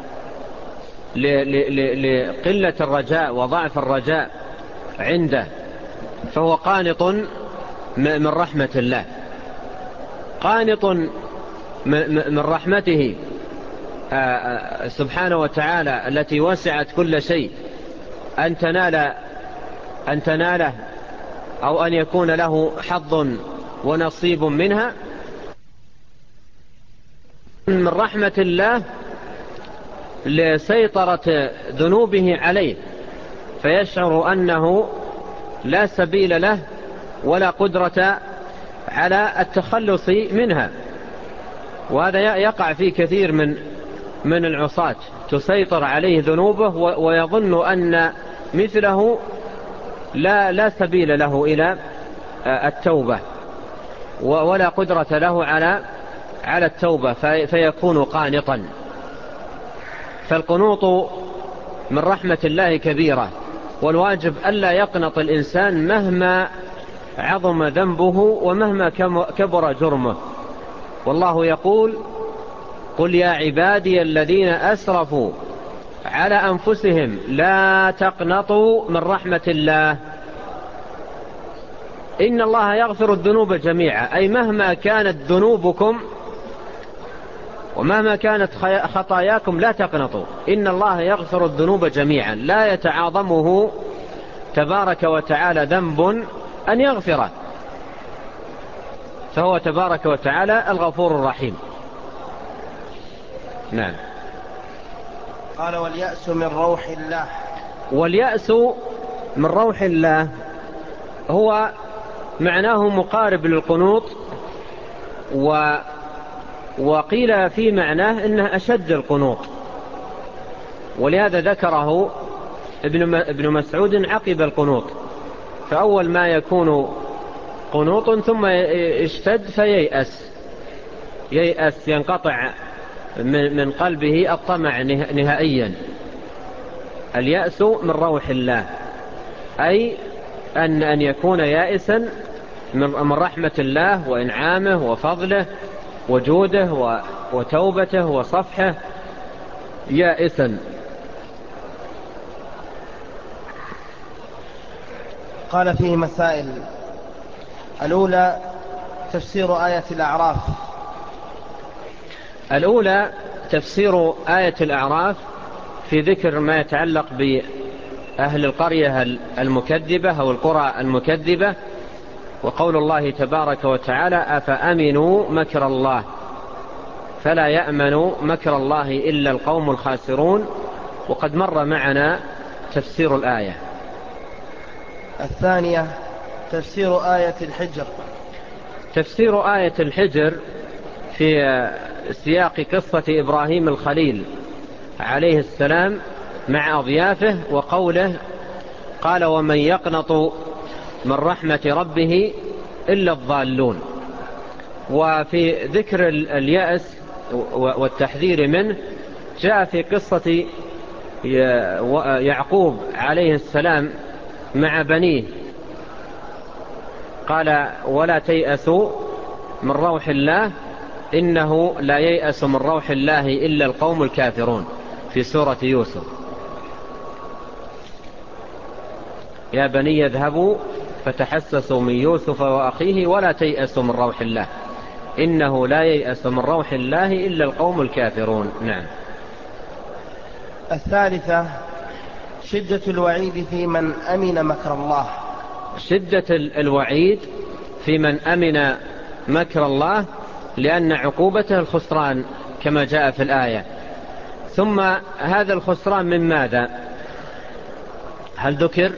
لقلة الرجاء وضعف الرجاء عنده، فهو قانط من رحمة الله. قانط من رحمته سبحانه وتعالى التي وسعت كل شيء أن تنال أن تناله أو أن يكون له حظ ونصيب منها. من رحمة الله لسيطرة ذنوبه عليه، فيشعر أنه لا سبيل له ولا قدرة على التخلص منها، وهذا يقع في كثير من من العصاة، تسيطر عليه ذنوبه ويظن أن مثله لا لا سبيل له إلى التوبة ولا قدرة له على على التوبة، فيكون قانطا. فالقنوط من رحمة الله كبيرة، والواجب ألا يقنط الإنسان مهما عظم ذنبه ومهما كبر جرمه. والله يقول: قل يا عبادي الذين أسرفوا على أنفسهم لا تقنطوا من رحمة الله إن الله يغفر الذنوب جميعا، أي مهما كانت ذنوبكم ومهما كانت خطاياكم لا تقنطوا، إن الله يغفر الذنوب جميعا، لا يتعاظمه تبارك وتعالى ذنب أن يغفره، فهو تبارك وتعالى الغفور الرحيم. نعم. قال: واليأس من روح الله. واليأس من روح الله هو معناه مقارب للقنوط، و وقيل في معناه إنه أشد القنوط، ولهذا ذكره ابن مسعود عقب القنوط، فأول ما يكون قنوط ثم يشتد فييأس، ييأس ينقطع من قلبه الطمع نهائيا. اليأس من روح الله أي أن أن يكون يائسا من رحمة الله وإنعامه وفضله وجوده وتوبته وصفحه، يائسا. قال فيه مسائل: الأولى تفسير آية الأعراف. الأولى تفسير آية الأعراف في ذكر ما يتعلق بأهل القرية المكذبة أو القرى المكذبة، وقول الله تبارك وتعالى: أفأمنوا مكر الله فلا يأمن مكر الله إلا القوم الخاسرون. وقد مر معنا تفسير الآية. الثانية تفسير آية الحجر. تفسير آية الحجر في سياق قصة إبراهيم الخليل عليه السلام مع أضيافه، وقوله: قال: ومن يقنط من رحمة ربه إلا الضالون. وفي ذكر اليأس والتحذير منه جاء في قصة يعقوب عليه السلام مع بنيه، قال: ولا تيأسوا من روح الله إنه لا ييأس من روح الله إلا القوم الكافرون في سورة يوسف. يا بني اذهبوا فتحسسوا من يوسف وأخيه ولا تيأسوا من روح الله إنه لا ييأس من روح الله إلا القوم الكافرون. نعم. الثالثة شدة الوعيد في من أمن مكر الله. شدة الوعيد في من أمن مكر الله، لأن عقوبته الخسران كما جاء في الآية. ثم هذا الخسران من ماذا؟ هل ذكر؟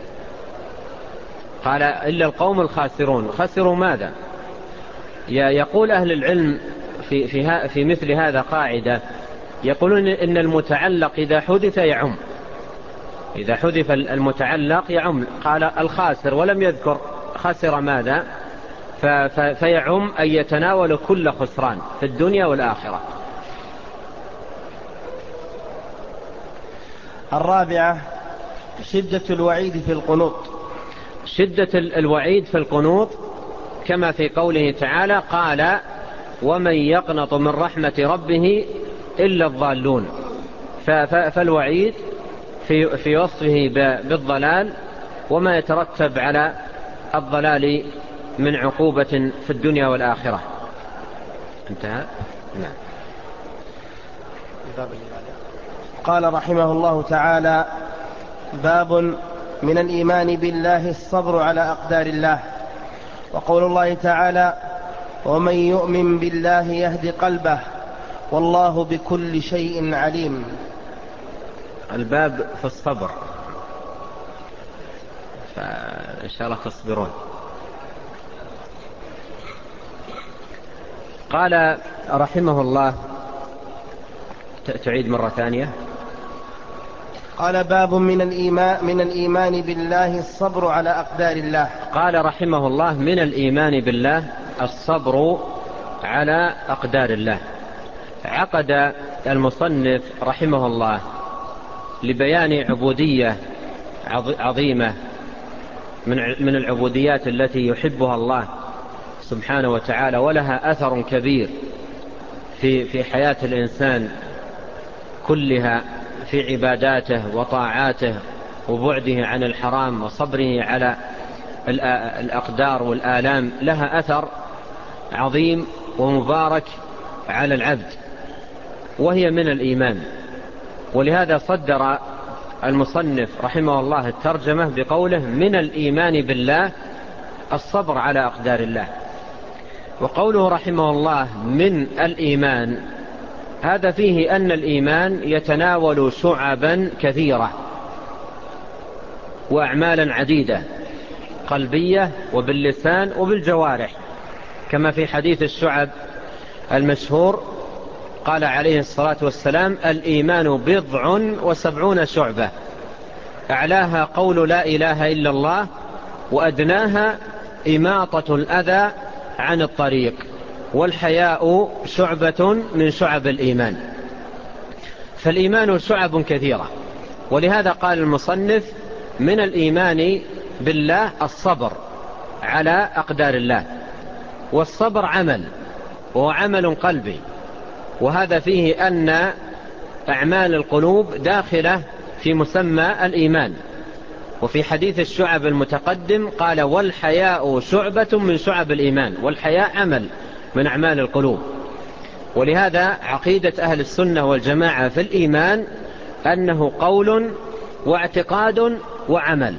قال: إلا القوم الخاسرون. خسروا ماذا؟ يقول أهل العلم في, في, في مثل هذا قاعدة، يقولون إن المتعلق إذا حدث يعم، إذا حدث المتعلق يعم. قال الخاسر ولم يذكر خسر ماذا، فيعم أن يتناول كل خسران في الدنيا والآخرة. الرابعة شدة الوعيد في القنوط. شدة الوعيد في القنوط كما في قوله تعالى: قال: ومن يقنط من رحمة ربه إلا الضالون. فالوعيد في, في وصفه بالضلال وما يترتب على الضلال من عقوبة في الدنيا والآخرة. انتهى. نعم. قال رحمه الله تعالى: باب من الإيمان بالله الصبر على أقدار الله. وقول الله تعالى: ومن يؤمن بالله يهد قلبه والله بكل شيء عليم. الباب في الصبر، فإن شاء الله تصبرون. قال رحمه الله، تعيد مرة ثانية. قال باب من الإيمان, من الإيمان بالله الصبر على أقدار الله. قال رحمه الله من الإيمان بالله الصبر على أقدار الله. عقد المصنف رحمه الله لبيان عبودية عظيمة من العبوديات التي يحبها الله سبحانه وتعالى، ولها أثر كبير في في حياة الإنسان كلها، في عباداته وطاعاته وبعده عن الحرام وصبره على الأقدار والآلام، لها أثر عظيم ومبارك على العبد، وهي من الإيمان. ولهذا صدر المصنف رحمه الله الترجمة بقوله من الإيمان بالله الصبر على أقدار الله. وقوله رحمه الله من الإيمان، هذا فيه أن الإيمان يتناول شعبا كثيرة وأعمالا عديدة قلبية وباللسان وبالجوارح، كما في حديث الشعب المشهور قال عليه الصلاة والسلام الإيمان بضع وسبعون شعبة، أعلاها قول لا إله إلا الله، وأدناها إماطة الأذى عن الطريق، والحياء شعبة من شعب الإيمان. فالإيمان شعب كثيرة، ولهذا قال المصنف من الإيمان بالله الصبر على أقدار الله. والصبر عمل، وهو عمل قلبي، وهذا فيه أن أعمال القلوب داخلة في مسمى الإيمان. وفي حديث الشعب المتقدم قال والحياء شعبة من شعب الإيمان، والحياء عمل من أعمال القلوب. ولهذا عقيدة أهل السنة والجماعة في الإيمان أنه قول واعتقاد وعمل،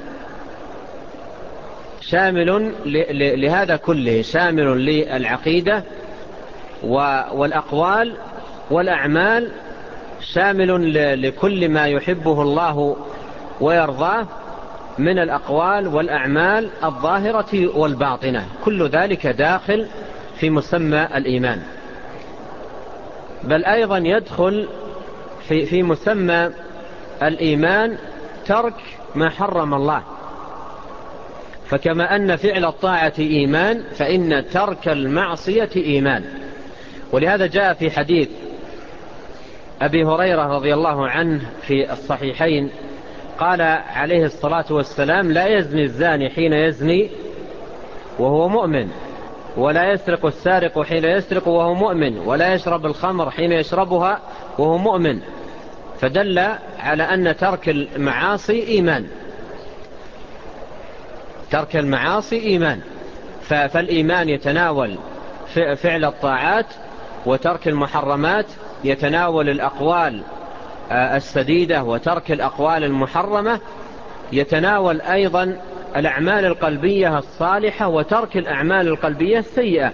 شامل لهذا كله، شامل للعقيدة والأقوال والأعمال، شامل لكل ما يحبه الله ويرضاه من الأقوال والأعمال الظاهرة والباطنة، كل ذلك داخل في مسمى الإيمان. بل أيضا يدخل في, في مسمى الإيمان ترك ما حرم الله، فكما أن فعل الطاعة إيمان فإن ترك المعصية إيمان. ولهذا جاء في حديث أبي هريرة رضي الله عنه في الصحيحين قال عليه الصلاة والسلام لا يزني الزاني حين يزني وهو مؤمن، ولا يسرق السارق حين يسرق وهو مؤمن، ولا يشرب الخمر حين يشربها وهو مؤمن، فدل على أن ترك المعاصي إيمان، ترك المعاصي إيمان. فالإيمان يتناول فعل الطاعات، وترك المحرمات يتناول الأقوال السديدة وترك الأقوال المحرمة، يتناول أيضا الأعمال القلبية الصالحة وترك الأعمال القلبية السيئة.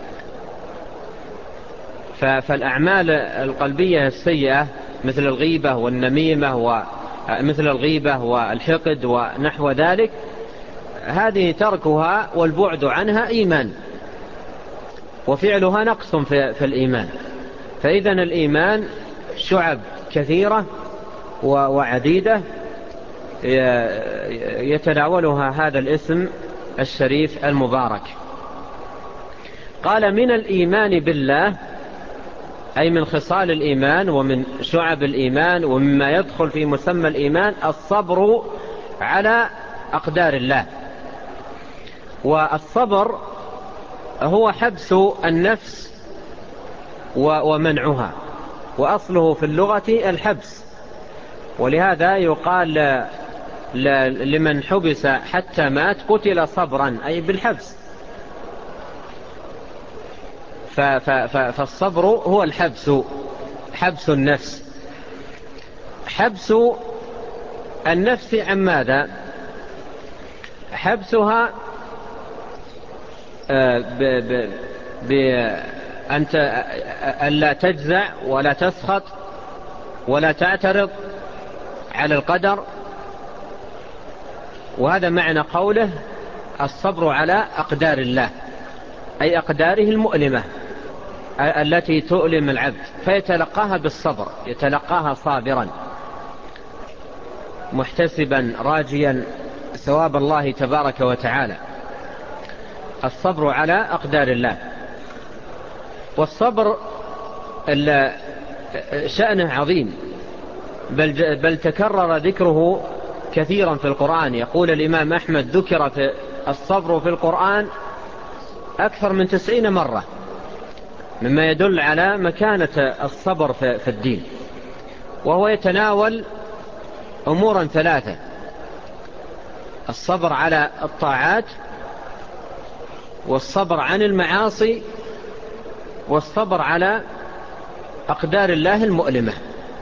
فالأعمال القلبية السيئة مثل الغيبة والنميمة ومثل الغيبة والحقد ونحو ذلك، هذه تركها والبعد عنها إيمان، وفعلها نقص في الإيمان. فإذا الإيمان شعب كثيرة وعديدة يتناولها هذا الاسم الشريف المبارك. قال من الإيمان بالله، أي من خصال الإيمان ومن شعب الإيمان ومما يدخل في مسمى الإيمان الصبر على أقدار الله. والصبر هو حبس النفس ومنعها، وأصله في اللغة الحبس. ولهذا يقال لمن حبس حتى مات قتل صبرا، أي بالحبس. فالصبر هو الحبس، حبس النفس. حبس النفس عن ماذا؟ حبسها بأن لا تجزع ولا تسخط ولا تعترض على القدر، وهذا معنى قوله الصبر على أقدار الله، أي أقداره المؤلمة. التي تؤلم العبد، فيتلقاها بالصبر، يتلقاها صابرا محتسبا راجيا ثواب الله تبارك وتعالى. الصبر على أقدار الله. والصبر شأنه عظيم، بل, بل تكرر ذكره كثيرا في القرآن. يقول الإمام أحمد: ذكر في الصبر في القرآن أكثر من تسعين مرة، مما يدل على مكانة الصبر في الدين. وهو يتناول أمورا ثلاثة: الصبر على الطاعات، والصبر عن المعاصي، والصبر على أقدار الله المؤلمة.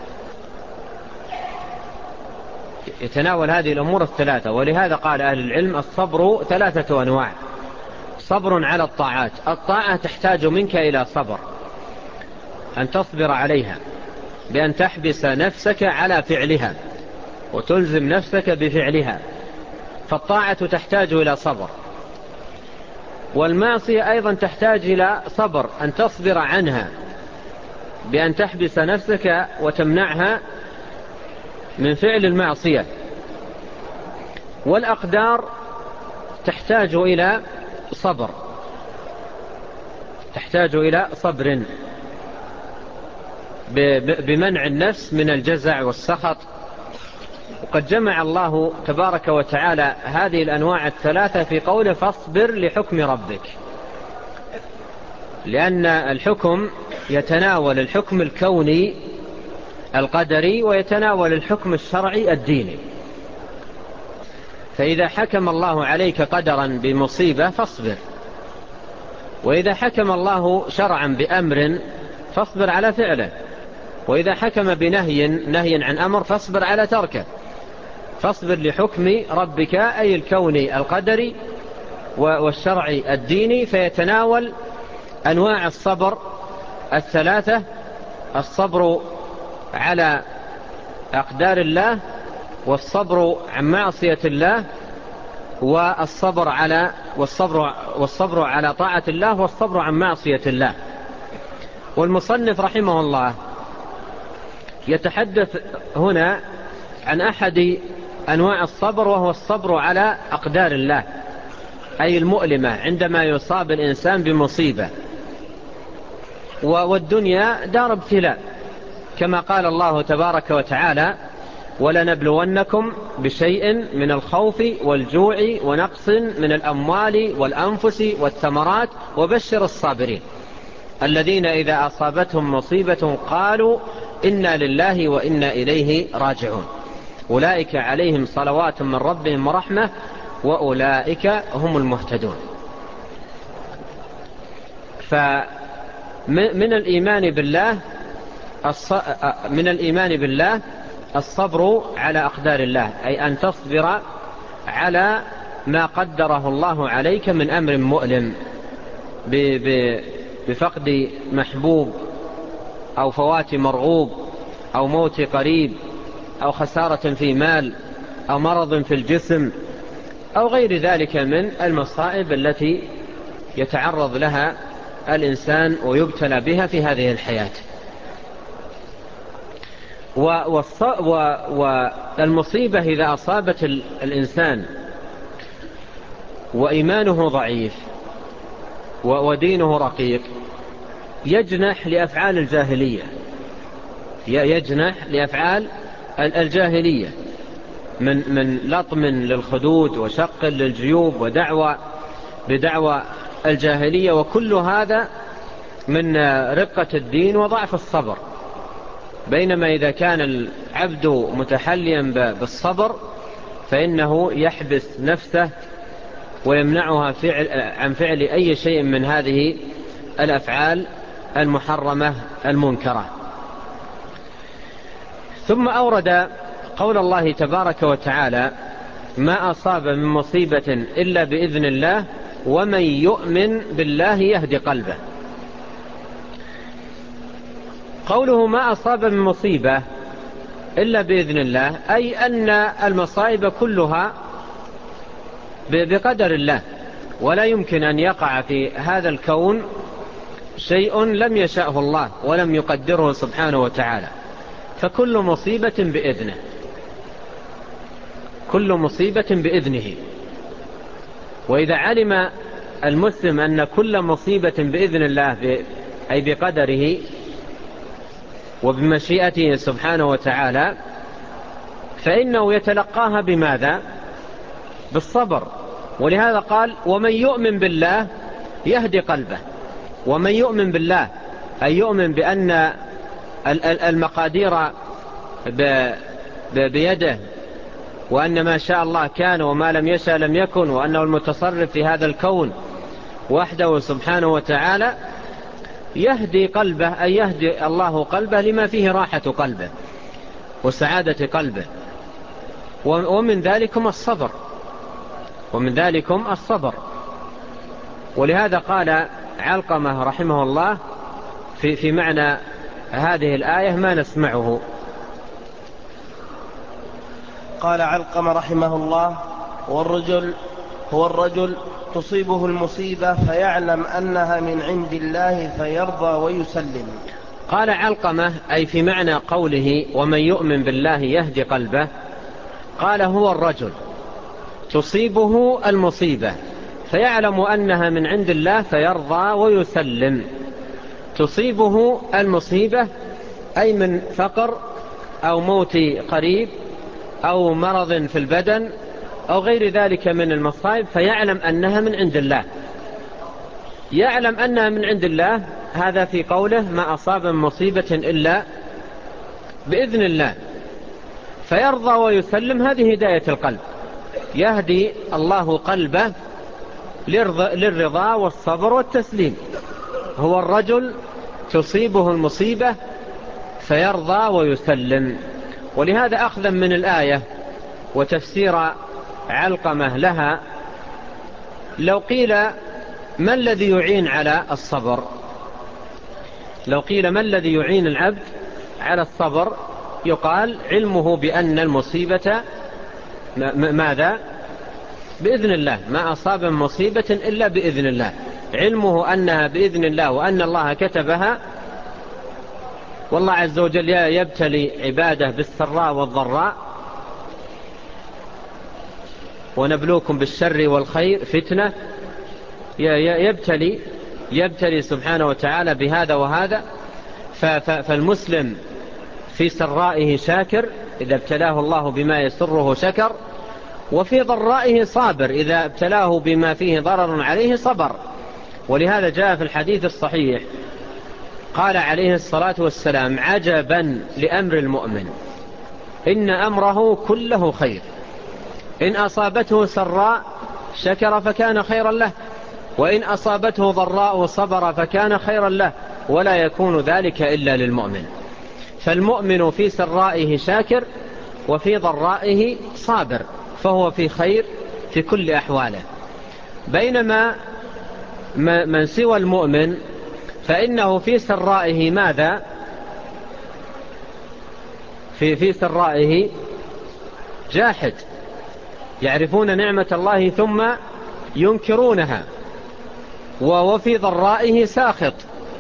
يتناول هذه الأمور الثلاثة. ولهذا قال أهل العلم: الصبر ثلاثة أنواع. صبر على الطاعات، الطاعة تحتاج منك إلى صبر، أن تصبر عليها بأن تحبس نفسك على فعلها وتلزم نفسك بفعلها، فالطاعة تحتاج إلى صبر. والمعصية أيضا تحتاج إلى صبر، أن تصبر عنها بأن تحبس نفسك وتمنعها من فعل المعصية. والأقدار تحتاج إلى صبر، تحتاج إلى صبر بمنع النفس من الجزع والسخط. وقد جمع الله تبارك وتعالى هذه الأنواع الثلاثة في قوله: فاصبر لحكم ربك. لأن الحكم يتناول الحكم الكوني القدري، ويتناول الحكم الشرعي الديني. فإذا حكم الله عليك قدرا بمصيبة فاصبر، وإذا حكم الله شرعا بأمر فاصبر على فعله، وإذا حكم بنهي نهي عن أمر فاصبر على تركه. فاصبر لحكم ربك، أي الكوني القدري والشرعي الديني. فيتناول أنواع الصبر الثلاثة: الصبر على أقدار الله، والصبر عن معصية الله، والصبر على والصبر والصبر على طاعة الله، والصبر عن معصية الله. والمصنف رحمه الله يتحدث هنا عن أحد أنواع الصبر، وهو الصبر على أقدار الله، أي المؤلمة عندما يصاب الإنسان بمصيبة. والدنيا دار ابتلاء، كما قال الله تبارك وتعالى: ولنبلونكم بشيء من الخوف والجوع ونقص من الأموال والأنفس والثمرات وبشر الصابرين الذين إذا أصابتهم مصيبة قالوا إنا لله وإنا إليه راجعون أولئك عليهم صلوات من ربهم ورحمة وأولئك هم المهتدون. فمن الإيمان بالله من الإيمان بالله الصبر على أقدار الله، أي أن تصبر على ما قدره الله عليك من أمر مؤلم، بفقد محبوب أو فوات مرغوب أو موت قريب أو خسارة في مال أو مرض في الجسم أو غير ذلك من المصائب التي يتعرض لها الإنسان ويبتلى بها في هذه الحياة. والمصيبة إذا أصابت الإنسان وإيمانه ضعيف ودينه رقيق يجنح لأفعال الجاهلية، يجنح لأفعال الجاهلية من من لطم للخدود وشق للجيوب ودعوة بدعوة الجاهلية، وكل هذا من رقة الدين وضعف الصبر. بينما إذا كان العبد متحليا بالصبر فإنه يحبس نفسه ويمنعها فعل عن فعل أي شيء من هذه الأفعال المحرمة المنكرة. ثم أورد قول الله تبارك وتعالى: ما أصاب من مصيبة إلا بإذن الله ومن يؤمن بالله يهدي قلبه. قوله ما أصاب من مصيبة إلا بإذن الله، أي أن المصائب كلها بقدر الله، ولا يمكن أن يقع في هذا الكون شيء لم يشأه الله ولم يقدره سبحانه وتعالى، فكل مصيبة بإذنه، كل مصيبة بإذنه. وإذا علم المسلم أن كل مصيبة بإذن الله أي بقدره وبمشيئته سبحانه وتعالى، فإنه يتلقاها بماذا؟ بالصبر. ولهذا قال ومن يؤمن بالله يهدي قلبه. ومن يؤمن بالله أي يؤمن بأن المقادير بيده، وأن ما شاء الله كان وما لم يشاء لم يكن، وأنه المتصرف في هذا الكون وحده سبحانه وتعالى، يهدي قلبه أي يهدي الله قلبه لما فيه راحة قلبه وسعادة قلبه. ومن ذلكم الصبر، ومن ذلكم الصبر. ولهذا قال علقمة رحمه الله في, في معنى هذه الآية ما نسمعه. قال علقمة رحمه الله والرجل هو الرجل تصيبه المصيبة فيعلم أنها من عند الله فيرضى ويسلم. قال علقمة أي في معنى قوله ومن يؤمن بالله يهدي قلبه، قال هو الرجل تصيبه المصيبة فيعلم أنها من عند الله فيرضى ويسلم. تصيبه المصيبة أي من فقر أو موت قريب أو مرض في البدن أو غير ذلك من المصائب، فيعلم أنها من عند الله. يعلم أنها من عند الله، هذا في قوله ما أصاب من مصيبة إلا بإذن الله. فيرضى ويسلم، هذه هداية القلب، يهدي الله قلبه للرضا والصبر والتسليم. هو الرجل تصيبه المصيبة فيرضى ويسلم. ولهذا أخذا من الآية وتفسير علقمة لها، لو قيل ما الذي يعين على الصبر، لو قيل ما الذي يعين العبد على الصبر، يقال علمه بأن المصيبة ماذا؟ بإذن الله. ما أصاب من مصيبة إلا بإذن الله، علمه أنها بإذن الله وأن الله كتبها. والله عز وجل يبتلي عباده بالسراء والضراء، ونبلوكم بالشر والخير فتنة. يبتلي يبتلي سبحانه وتعالى بهذا وهذا. فالمسلم في سرائه شاكر إذا ابتلاه الله بما يسره شكر، وفي ضرائه صابر إذا ابتلاه بما فيه ضرر عليه صبر. ولهذا جاء في الحديث الصحيح قال عليه الصلاة والسلام عجبا لأمر المؤمن إن أمره كله خير، إن أصابته سراء شكر فكان خيرا له، وإن أصابته ضراء صبر فكان خيرا له، ولا يكون ذلك إلا للمؤمن. فالمؤمن في سرائه شاكر وفي ضرائه صابر، فهو في خير في كل أحواله. بينما من سوى المؤمن فإنه في سرائه ماذا؟ في, في سرائه جاحد، يعرفون نعمة الله ثم ينكرونها، وفي ضرائه ساخط،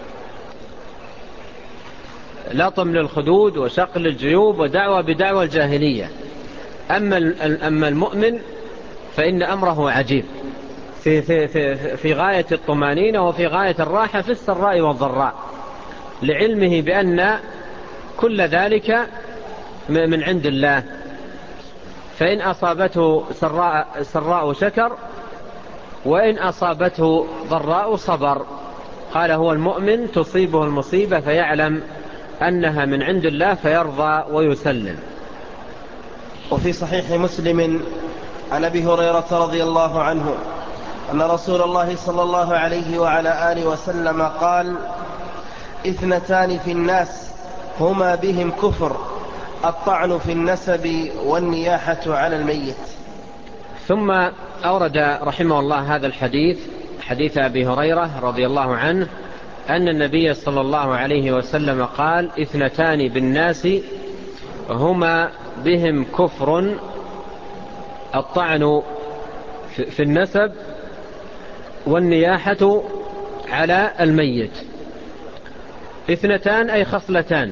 لطم للخدود وشق للجيوب ودعوة بدعوة الجاهلية. أما, أما المؤمن فإن أمره عجيب، في, في, في, في غاية الطمانينة وفي غاية الراحة في السراء والضراء، لعلمه بأن كل ذلك من عند الله. فإن أصابته سراء, سراء شكر، وإن أصابته ضراء صبر. قال هو المؤمن تصيبه المصيبة فيعلم أنها من عند الله فيرضى ويسلم. وفي صحيح مسلم عن أبي هريرة رضي الله عنه أن رسول الله صلى الله عليه وعلى آله وسلم قال اثنتان في الناس هما بهم كفر، الطعن في النسب والنياحة على الميت. ثم أورد رحمه الله هذا الحديث، حديث أبي هريرة رضي الله عنه أن النبي صلى الله عليه وسلم قال اثنتان بالناس هما بهم كفر، الطعن في النسب والنياحة على الميت. اثنتان أي خصلتان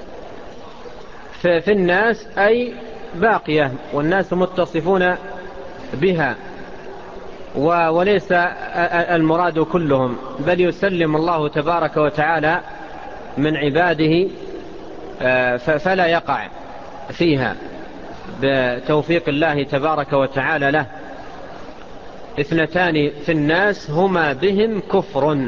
في الناس أي باقية والناس متصفون بها، وليس المراد كلهم، بل يسلم الله تبارك وتعالى من عباده فلا يقع فيها بتوفيق الله تبارك وتعالى له. اثنتان في الناس هما بهم كفر.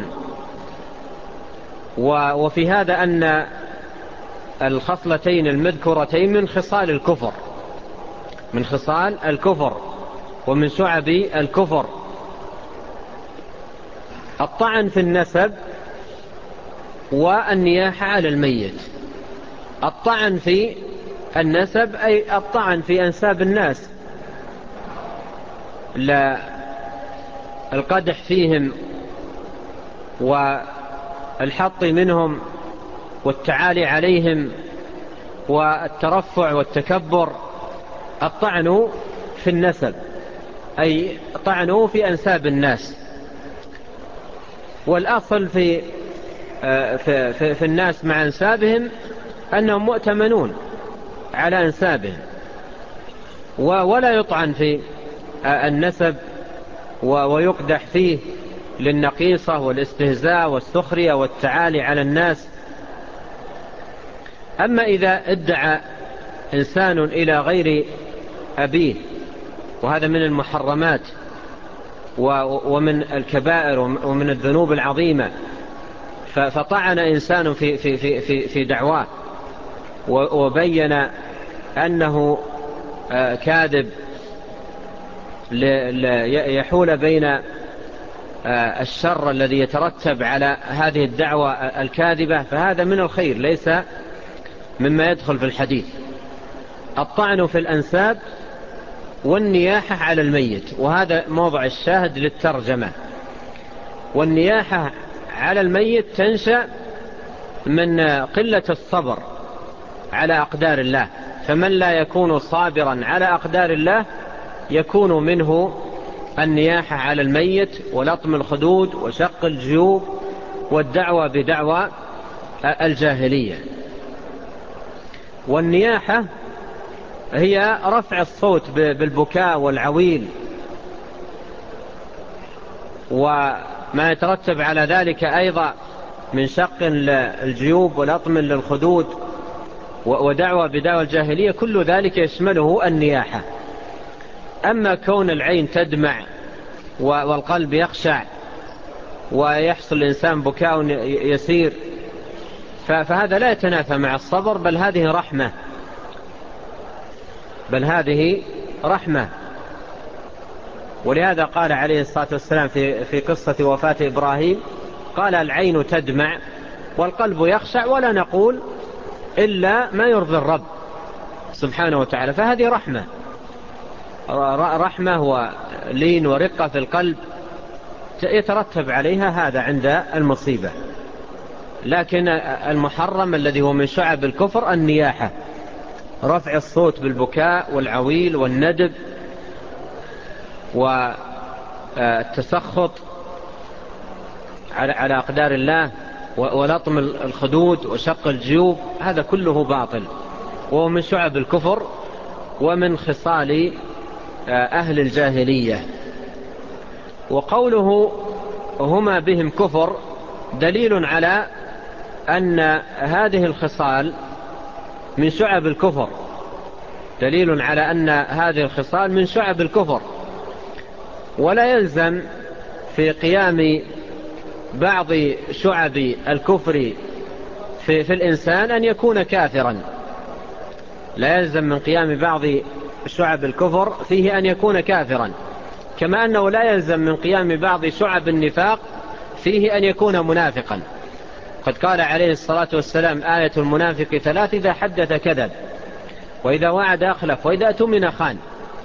وفي هذا أن الخصلتين المذكورتين من خصال الكفر، من خصال الكفر ومن شعب الكفر. الطعن في النسب والنياحة على الميت. الطعن في النسب أي الطعن في أنساب الناس، لا القدح فيهم والحط منهم والتعالي عليهم والترفع والتكبر. الطعن في النسب أي طعنوا في أنساب الناس. والأصل في في, في, في الناس مع أنسابهم أنهم مؤتمنون على أنسابهم، ولا يطعن في النسب ويقدح فيه للنقيصة والاستهزاء والسخرية والتعالي على الناس. أما إذا ادعى إنسان إلى غير أبيه، وهذا من المحرمات ومن الكبائر ومن الذنوب العظيمة، فطعن إنسان في, في, في, في, في دعواه وبين أنه كاذب يحول بين الشر الذي يترتب على هذه الدعوة الكاذبة، فهذا من الخير ليس مما يدخل في الحديث. الطعن في الأنساب والنياحة على الميت، وهذا موضع الشاهد للترجمة. والنياحة على الميت تنشأ من قلة الصبر على أقدار الله، فمن لا يكون صابرا على أقدار الله يكون منه النياحة على الميت ولطم الخدود وشق الجيوب والدعوة بدعوى الجاهلية. والنياحة هي رفع الصوت بالبكاء والعويل وما يترتب على ذلك أيضا من شق الجيوب ولطم للخدود ودعوة بدعوى الجاهلية، كل ذلك يشمله النياحة. أما كون العين تدمع والقلب يخشع ويحصل الإنسان بكاء يسير، فهذا لا يتنافى مع الصبر، بل هذه رحمة بل هذه رحمة. ولهذا قال عليه الصلاة والسلام في, في قصة وفاة إبراهيم، قال العين تدمع والقلب يخشع ولا نقول إلا ما يرضي الرب سبحانه وتعالى. فهذه رحمة رحمة ولين ورقة في القلب يترتب عليها هذا عند المصيبة. لكن المحرم الذي هو من شعب الكفر النياحة، رفع الصوت بالبكاء والعويل والندب والتسخط على أقدار الله ولطم الخدود وشق الجيوب، هذا كله باطل وهو من شعب الكفر ومن خصال أهل الجاهلية. وقوله هما بهم كفر دليل على أن هذه الخصال من شعب الكفر، دليل على أن هذه الخصال من شعب الكفر. ولا يلزم في قيام بعض شعب الكفر في, في الإنسان أن يكون كافرا، لا يلزم من قيام بعض شعب الكفر فيه أن يكون كافرا، كما أنه لا يلزم من قيام بعض شعب النفاق فيه أن يكون منافقا. قد قال عليه الصلاة والسلام آية المنافق ثلاث: إذا حدث كذب، وإذا وعد أخلف، وإذا أتمن خان.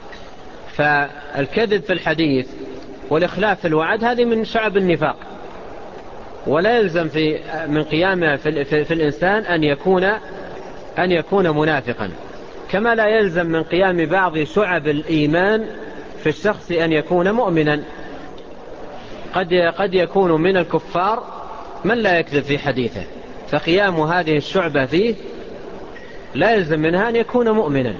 فالكذب في الحديث والإخلاف في الوعد هذه من شعب النفاق، ولا يلزم في من قيامه في, في, في الإنسان أن يكون أن يكون منافقا، كما لا يلزم من قيام بعض شعب الإيمان في الشخص أن يكون مؤمنا. قد قد يكون من الكفار من لا يكذب في حديثه، فقيام هذه الشعبة فيه لا يلزم منها أن يكون مؤمنا.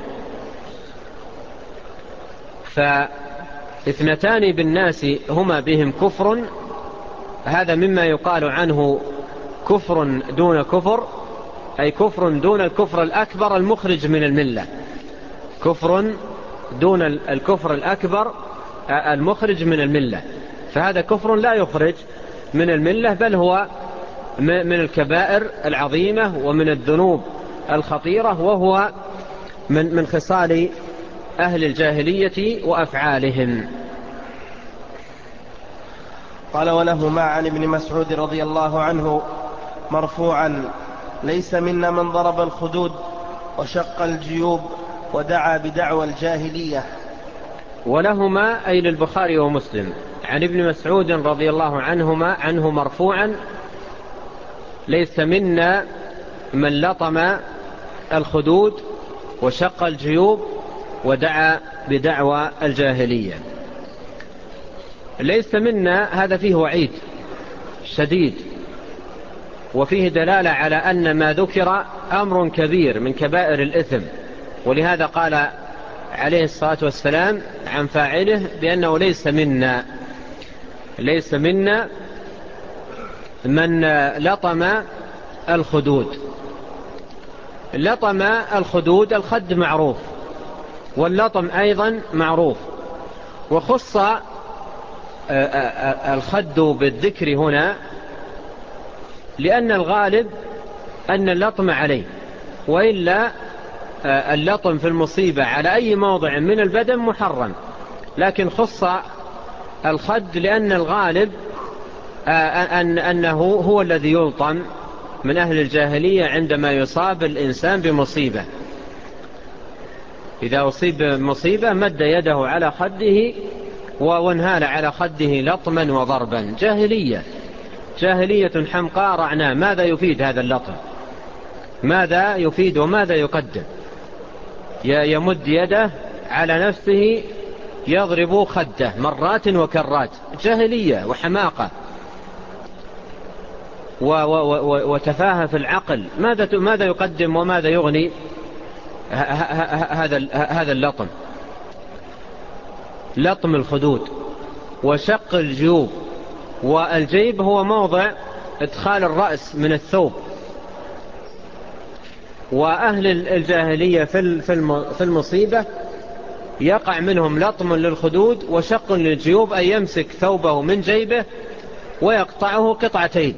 فاثنتان بالناس هما بهم كفر، هذا مما يقال عنه كفر دون كفر، أي كفر دون الكفر الأكبر المخرج من الملة، كفر دون الكفر الأكبر المخرج من الملة. فهذا كفر لا يخرج من الملة، بل هو من الكبائر العظيمة ومن الذنوب الخطيرة، وهو من من خصال أهل الجاهلية وأفعالهم. قال: ولهما عن ابن مسعود رضي الله عنه مرفوعا: ليس منا من ضرب الخدود وشق الجيوب ودعا بدعوى الجاهلية. ولهما أي للبخاري ومسلم عن ابن مسعود رضي الله عنهما عنه مرفوعا: ليس منا من لطم الخدود وشق الجيوب ودعا بدعوى الجاهلية. ليس منا هذا فيه وعيد شديد، وفيه دلالة على أن ما ذكر أمر كبير من كبائر الإثم، ولهذا قال عليه الصلاة والسلام عن فاعله بأنه ليس منا ليس منا من لطم الخدود. لطم الخدود، الخد معروف، واللطم أيضا معروف، وخص الخد بالذكر هنا لأن الغالب أن اللطم عليه، وإلا اللطم في المصيبة على أي موضع من البدن محرم، لكن خص الخد لأن الغالب أن أنه هو الذي يلطم من أهل الجاهلية عندما يصاب الإنسان بمصيبة. إذا أصيب بمصيبة مد يده على خده وانهال على خده لطما وضربا. جاهلية جاهلية حمقاء رعناء. ماذا يفيد هذا اللطم؟ ماذا يفيد وماذا يقدم؟ يمد يده على نفسه يضرب خده مرات وكرات. جاهلية وحماقة وتفاهة في العقل. ماذا ماذا يقدم وماذا يغني هذا هذا اللطم؟ لطم الخدود وشق الجيوب، والجيب هو موضع ادخال الرأس من الثوب. وأهل الجاهلية في المصيبة يقع منهم لطم للخدود وشق للجيوب، أي يمسك ثوبه من جيبه ويقطعه قطعتين،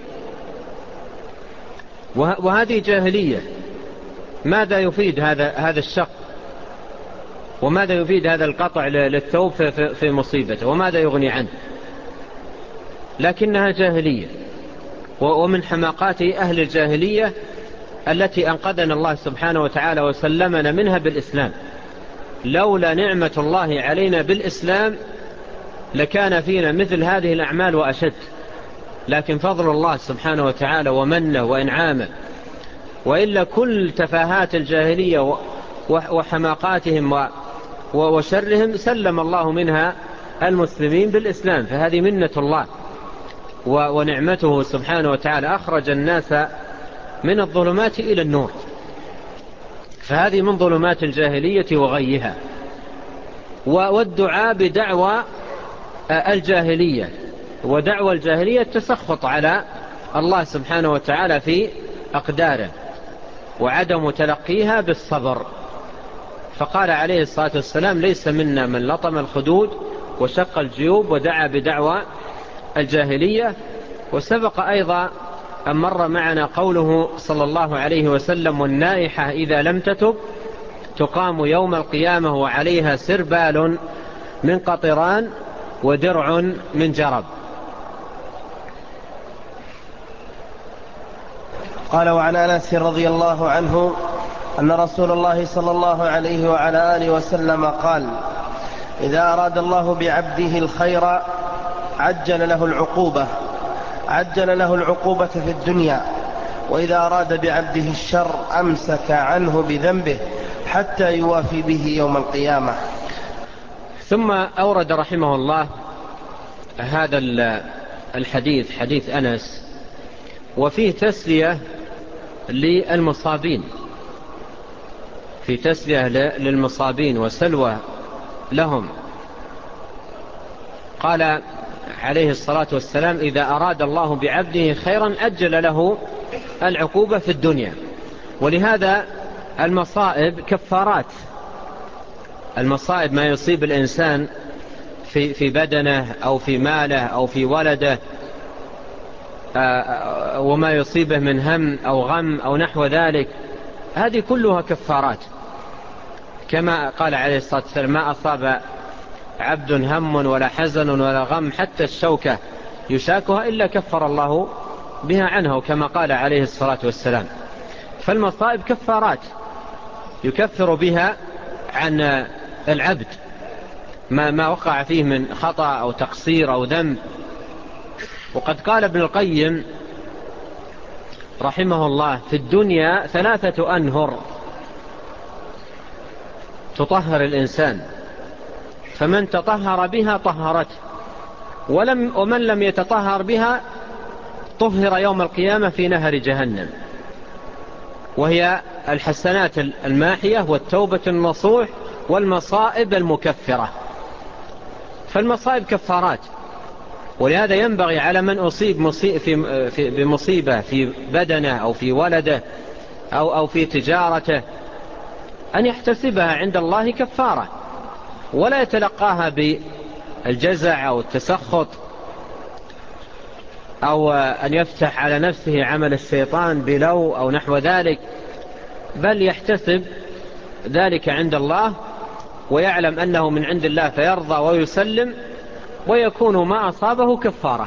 وهذه جاهلية. ماذا يفيد هذا هذا الشق؟ وماذا يفيد هذا القطع للثوب في مصيبته؟ وماذا يغني عنه؟ لكنها جاهلية، ومن حماقات أهل الجاهلية التي أنقذنا الله سبحانه وتعالى وسلمنا منها بالإسلام. لولا نعمة الله علينا بالإسلام لكان فينا مثل هذه الأعمال وأشد، لكن فضل الله سبحانه وتعالى ومنه وإنعامه. وإلا كل تفاهات الجاهلية وحماقاتهم وشرهم سلم الله منها المسلمين بالإسلام، فهذه منة الله ونعمته سبحانه وتعالى. أخرج الناس من الظلمات إلى النور، فهذه من ظلمات الجاهلية وغيها. والدعاء بدعوى الجاهلية، ودعوى الجاهلية التسخط على الله سبحانه وتعالى في أقداره وعدم تلقيها بالصبر. فقال عليه الصلاة والسلام: ليس منا من لطم الخدود وشق الجيوب ودعا بدعوى الجاهلية. وسبق أيضا أن مر معنا قوله صلى الله عليه وسلم: والنائحة إذا لم تتب تقام يوم القيامة وعليها سربال من قطران ودرع من جرب. قال: وعن أنس رضي الله عنه أن رسول الله صلى الله عليه وعلى آله وسلم قال: إذا أراد الله بعبده الخير عجل له العقوبة عجل له العقوبة في الدنيا، وإذا أراد بعبده الشر أمسك عنه بذنبه حتى يوافي به يوم القيامة. ثم أورد رحمه الله هذا الحديث، حديث أنس، وفيه تسلية للمصابين، في تسلية للمصابين وسلوى لهم. قال عليه الصلاة والسلام: إذا أراد الله بعبده خيرا أجل له العقوبة في الدنيا. ولهذا المصائب كفارات. المصائب ما يصيب الإنسان في في بدنه أو في ماله أو في ولده، وما يصيبه من هم أو غم أو نحو ذلك، هذه كلها كفارات. كما قال عليه الصلاة والسلام: ما أصاب عبد هم ولا حزن ولا غم حتى الشوكة يشاكها إلا كفر الله بها عنه، كما قال عليه الصلاة والسلام. فالمصائب كفارات يكفر بها عن العبد ما, ما وقع فيه من خطأ أو تقصير أو ذنب. وقد قال ابن القيم رحمه الله: في الدنيا ثلاثة أنهر تطهر الإنسان، فمن تطهر بها طهرته، ولم ومن لم يتطهر بها طهر يوم القيامة في نهر جهنم، وهي الحسنات الماحية والتوبة النصوح والمصائب المكفرة. فالمصائب كفارات، ولهذا ينبغي على من أصيب بمصيبة في بدنه أو في ولده أو, أو في تجارته أن يحتسبها عند الله كفارة، ولا يتلقاها بالجزع أو التسخط أو أن يفتح على نفسه عمل الشيطان بلو أو نحو ذلك، بل يحتسب ذلك عند الله ويعلم أنه من عند الله فيرضى ويسلم، ويكون ما أصابه كفارة.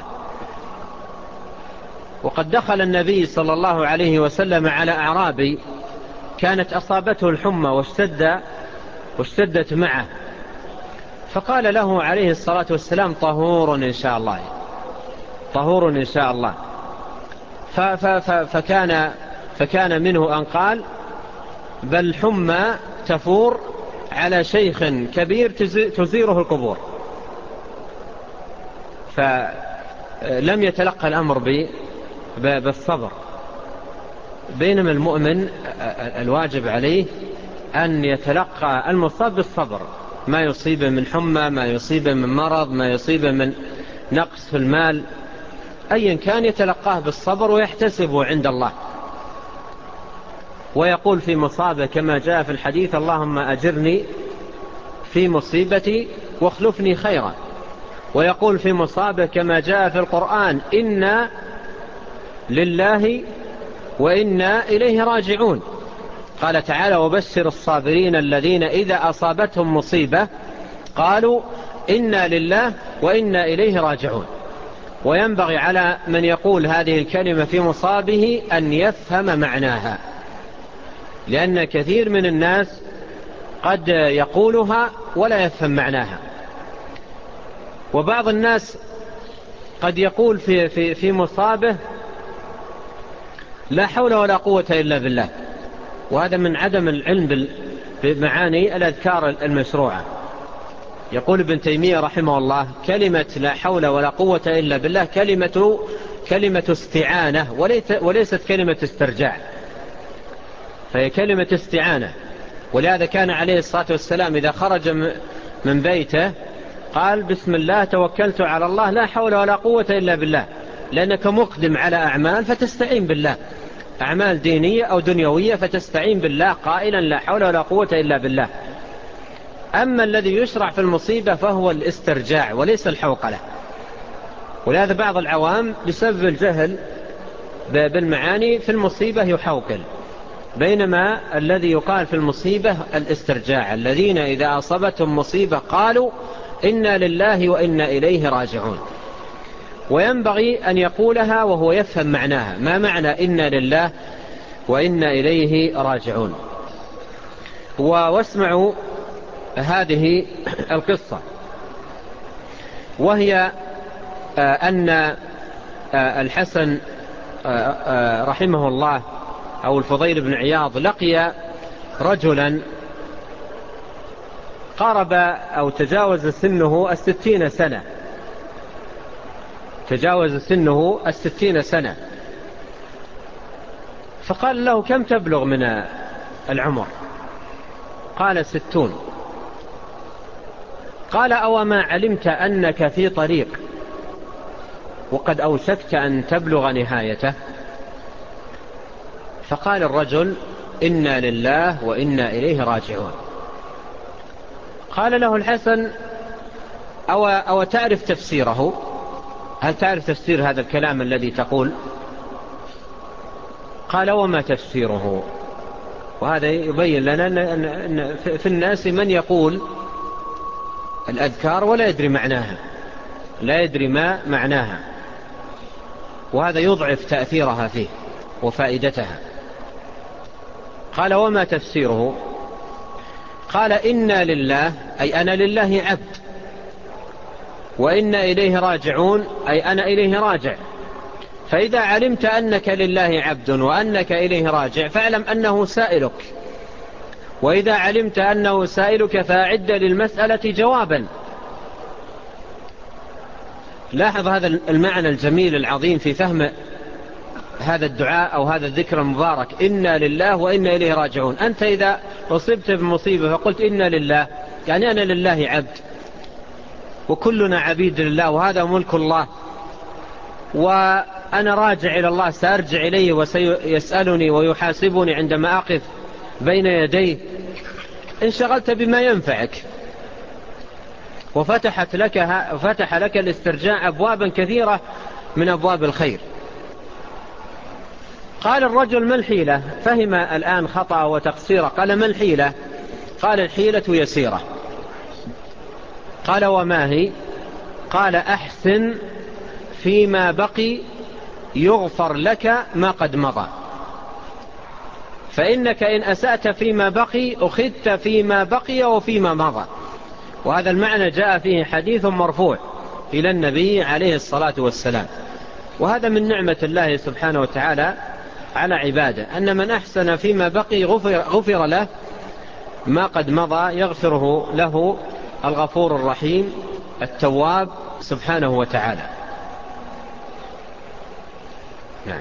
وقد دخل النبي صلى الله عليه وسلم على أعرابي كانت أصابته الحمى واشتد واشتدت معه، فقال له عليه الصلاة والسلام: طهور إن شاء الله، طهور إن شاء الله. فكان, فكان منه أن قال: بل حمى تفور على شيخ كبير تزيره القبور. فلم يتلقى الأمر بالصبر، بينما المؤمن الواجب عليه أن يتلقى المصاب بالصبر، ما يصيبه من حمى، ما يصيبه من مرض، ما يصيبه من نقص في المال، أيا كان يتلقاه بالصبر ويحتسبه عند الله، ويقول في مصابه كما جاء في الحديث: اللهم أجرني في مصيبتي واخلفني خيرا. ويقول في مصابه كما جاء في القرآن: إنا لله وإنا إليه راجعون. قال تعالى: وبشر الصابرين الذين إذا أصابتهم مصيبة قالوا إنا لله وإنا إليه راجعون. وينبغي على من يقول هذه الكلمة في مصابه أن يفهم معناها، لأن كثير من الناس قد يقولها ولا يفهم معناها. وبعض الناس قد يقول في, في, في مصابه: لا حول ولا قوة إلا بالله، وهذا من عدم العلم بمعاني الأذكار المشروعة. يقول ابن تيمية رحمه الله: كلمة لا حول ولا قوة إلا بالله كلمة, كلمة استعانة وليست كلمة استرجاع، فهي كلمة استعانة. ولهذا كان عليه الصلاة والسلام إذا خرج من بيته قال: بسم الله توكلت على الله لا حول ولا قوة إلا بالله، لأنك مقدم على أعمال فتستعين بالله، أعمال دينية أو دنيوية فتستعين بالله قائلا لا حول ولا قوة إلا بالله. أما الذي يشرع في المصيبة فهو الاسترجاع وليس الحوقلة. ولهذا بعض العوام بسبب الجهل بالمعاني في المصيبة يحوقل، بينما الذي يقال في المصيبة الاسترجاع: الذين إذا أصابتهم مصيبة قالوا إنا لله وإنا إليه راجعون. وينبغي أن يقولها وهو يفهم معناها، ما معنى إنا لله وإنا إليه راجعون. واسمعوا هذه القصة، وهي أن الحسن رحمه الله أو الفضيل بن عياض لقي رجلا قارب أو تجاوز سنه الستين سنة، تجاوز سنه الستين سنة، فقال له: كم تبلغ من العمر؟ قال: ستون. قال: أو ما علمت أنك في طريق وقد أوشكت أن تبلغ نهايته؟ فقال الرجل: إنا لله وإنا إليه راجعون. قال له الحسن: أو, أو تعرف تفسيره؟ هل تعرف تفسير هذا الكلام الذي تقول؟ قال: وما تفسيره؟ وهذا يبين لنا أن في الناس من يقول الأذكار ولا يدري معناها، لا يدري ما معناها، وهذا يضعف تأثيرها فيه وفائدتها. قال: وما تفسيره؟ قال: إنا لله، أي أنا لله عبد، وإنا إليه راجعون، أي أنا إليه راجع. فإذا علمت أنك لله عبد وأنك إليه راجع فاعلم أنه سائلك، وإذا علمت أنه سائلك فأعد للمسألة جوابا. لاحظ هذا المعنى الجميل العظيم في فهم هذا الدعاء أو هذا الذكر المبارك: إنا لله وإنا إليه راجعون. أنت إذا أصبت بمصيبة فقلت إنا لله، يعني أنا لله عبد وكلنا عبيد لله وهذا ملك الله، وأنا راجع إلى الله، سأرجع إليه وسيسألني ويحاسبني عندما أقف بين يديه. انشغلت بما ينفعك، وفتحت لك فتح لك الاسترجاع أبوابا كثيرة من أبواب الخير. قال الرجل: ما الحيلة؟ فهم الآن خطأ وتقصيره. قال: ما الحيلة؟ قال: الحيلة يسيرة. قال: وما هي؟ قال: أحسن فيما بقي يغفر لك ما قد مضى، فإنك إن أسأت فيما بقي أخذت فيما بقي وفيما مضى. وهذا المعنى جاء فيه حديث مرفوع إلى النبي عليه الصلاة والسلام. وهذا من نعمة الله سبحانه وتعالى على عباده، أن من أحسن فيما بقي غفر, غفر له ما قد مضى، يغفره له الغفور الرحيم التواب سبحانه وتعالى. نعم.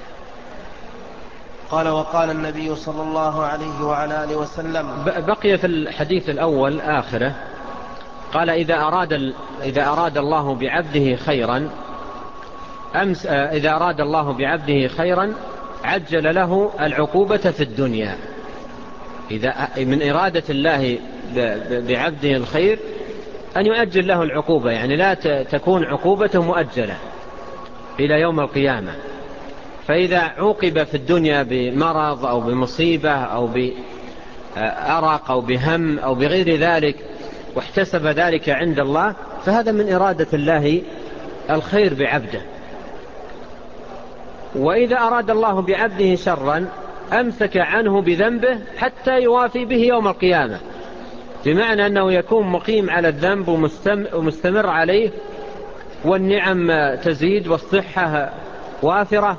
قال: وقال النبي صلى الله عليه وعلى آله وسلم. بقي في الحديث الأول آخره قال: إذا أراد, إذا أراد الله بعبده خيرا أمس إذا أراد الله بعبده خيرا عجل له العقوبة في الدنيا. إذا من إرادة الله بعبده الخير أن يؤجل له العقوبة، يعني لا تكون عقوبته مؤجلة إلى يوم القيامة. فإذا عوقب في الدنيا بمرض أو بمصيبة أو بأرق أو بهم أو بغير ذلك واحتسب ذلك عند الله فهذا من إرادة الله الخير بعبده. وإذا أراد الله بعبده شرا أمسك عنه بذنبه حتى يوافي به يوم القيامة، بمعنى أنه يكون مقيم على الذنب ومستمر عليه، والنعم تزيد والصحة وافرة،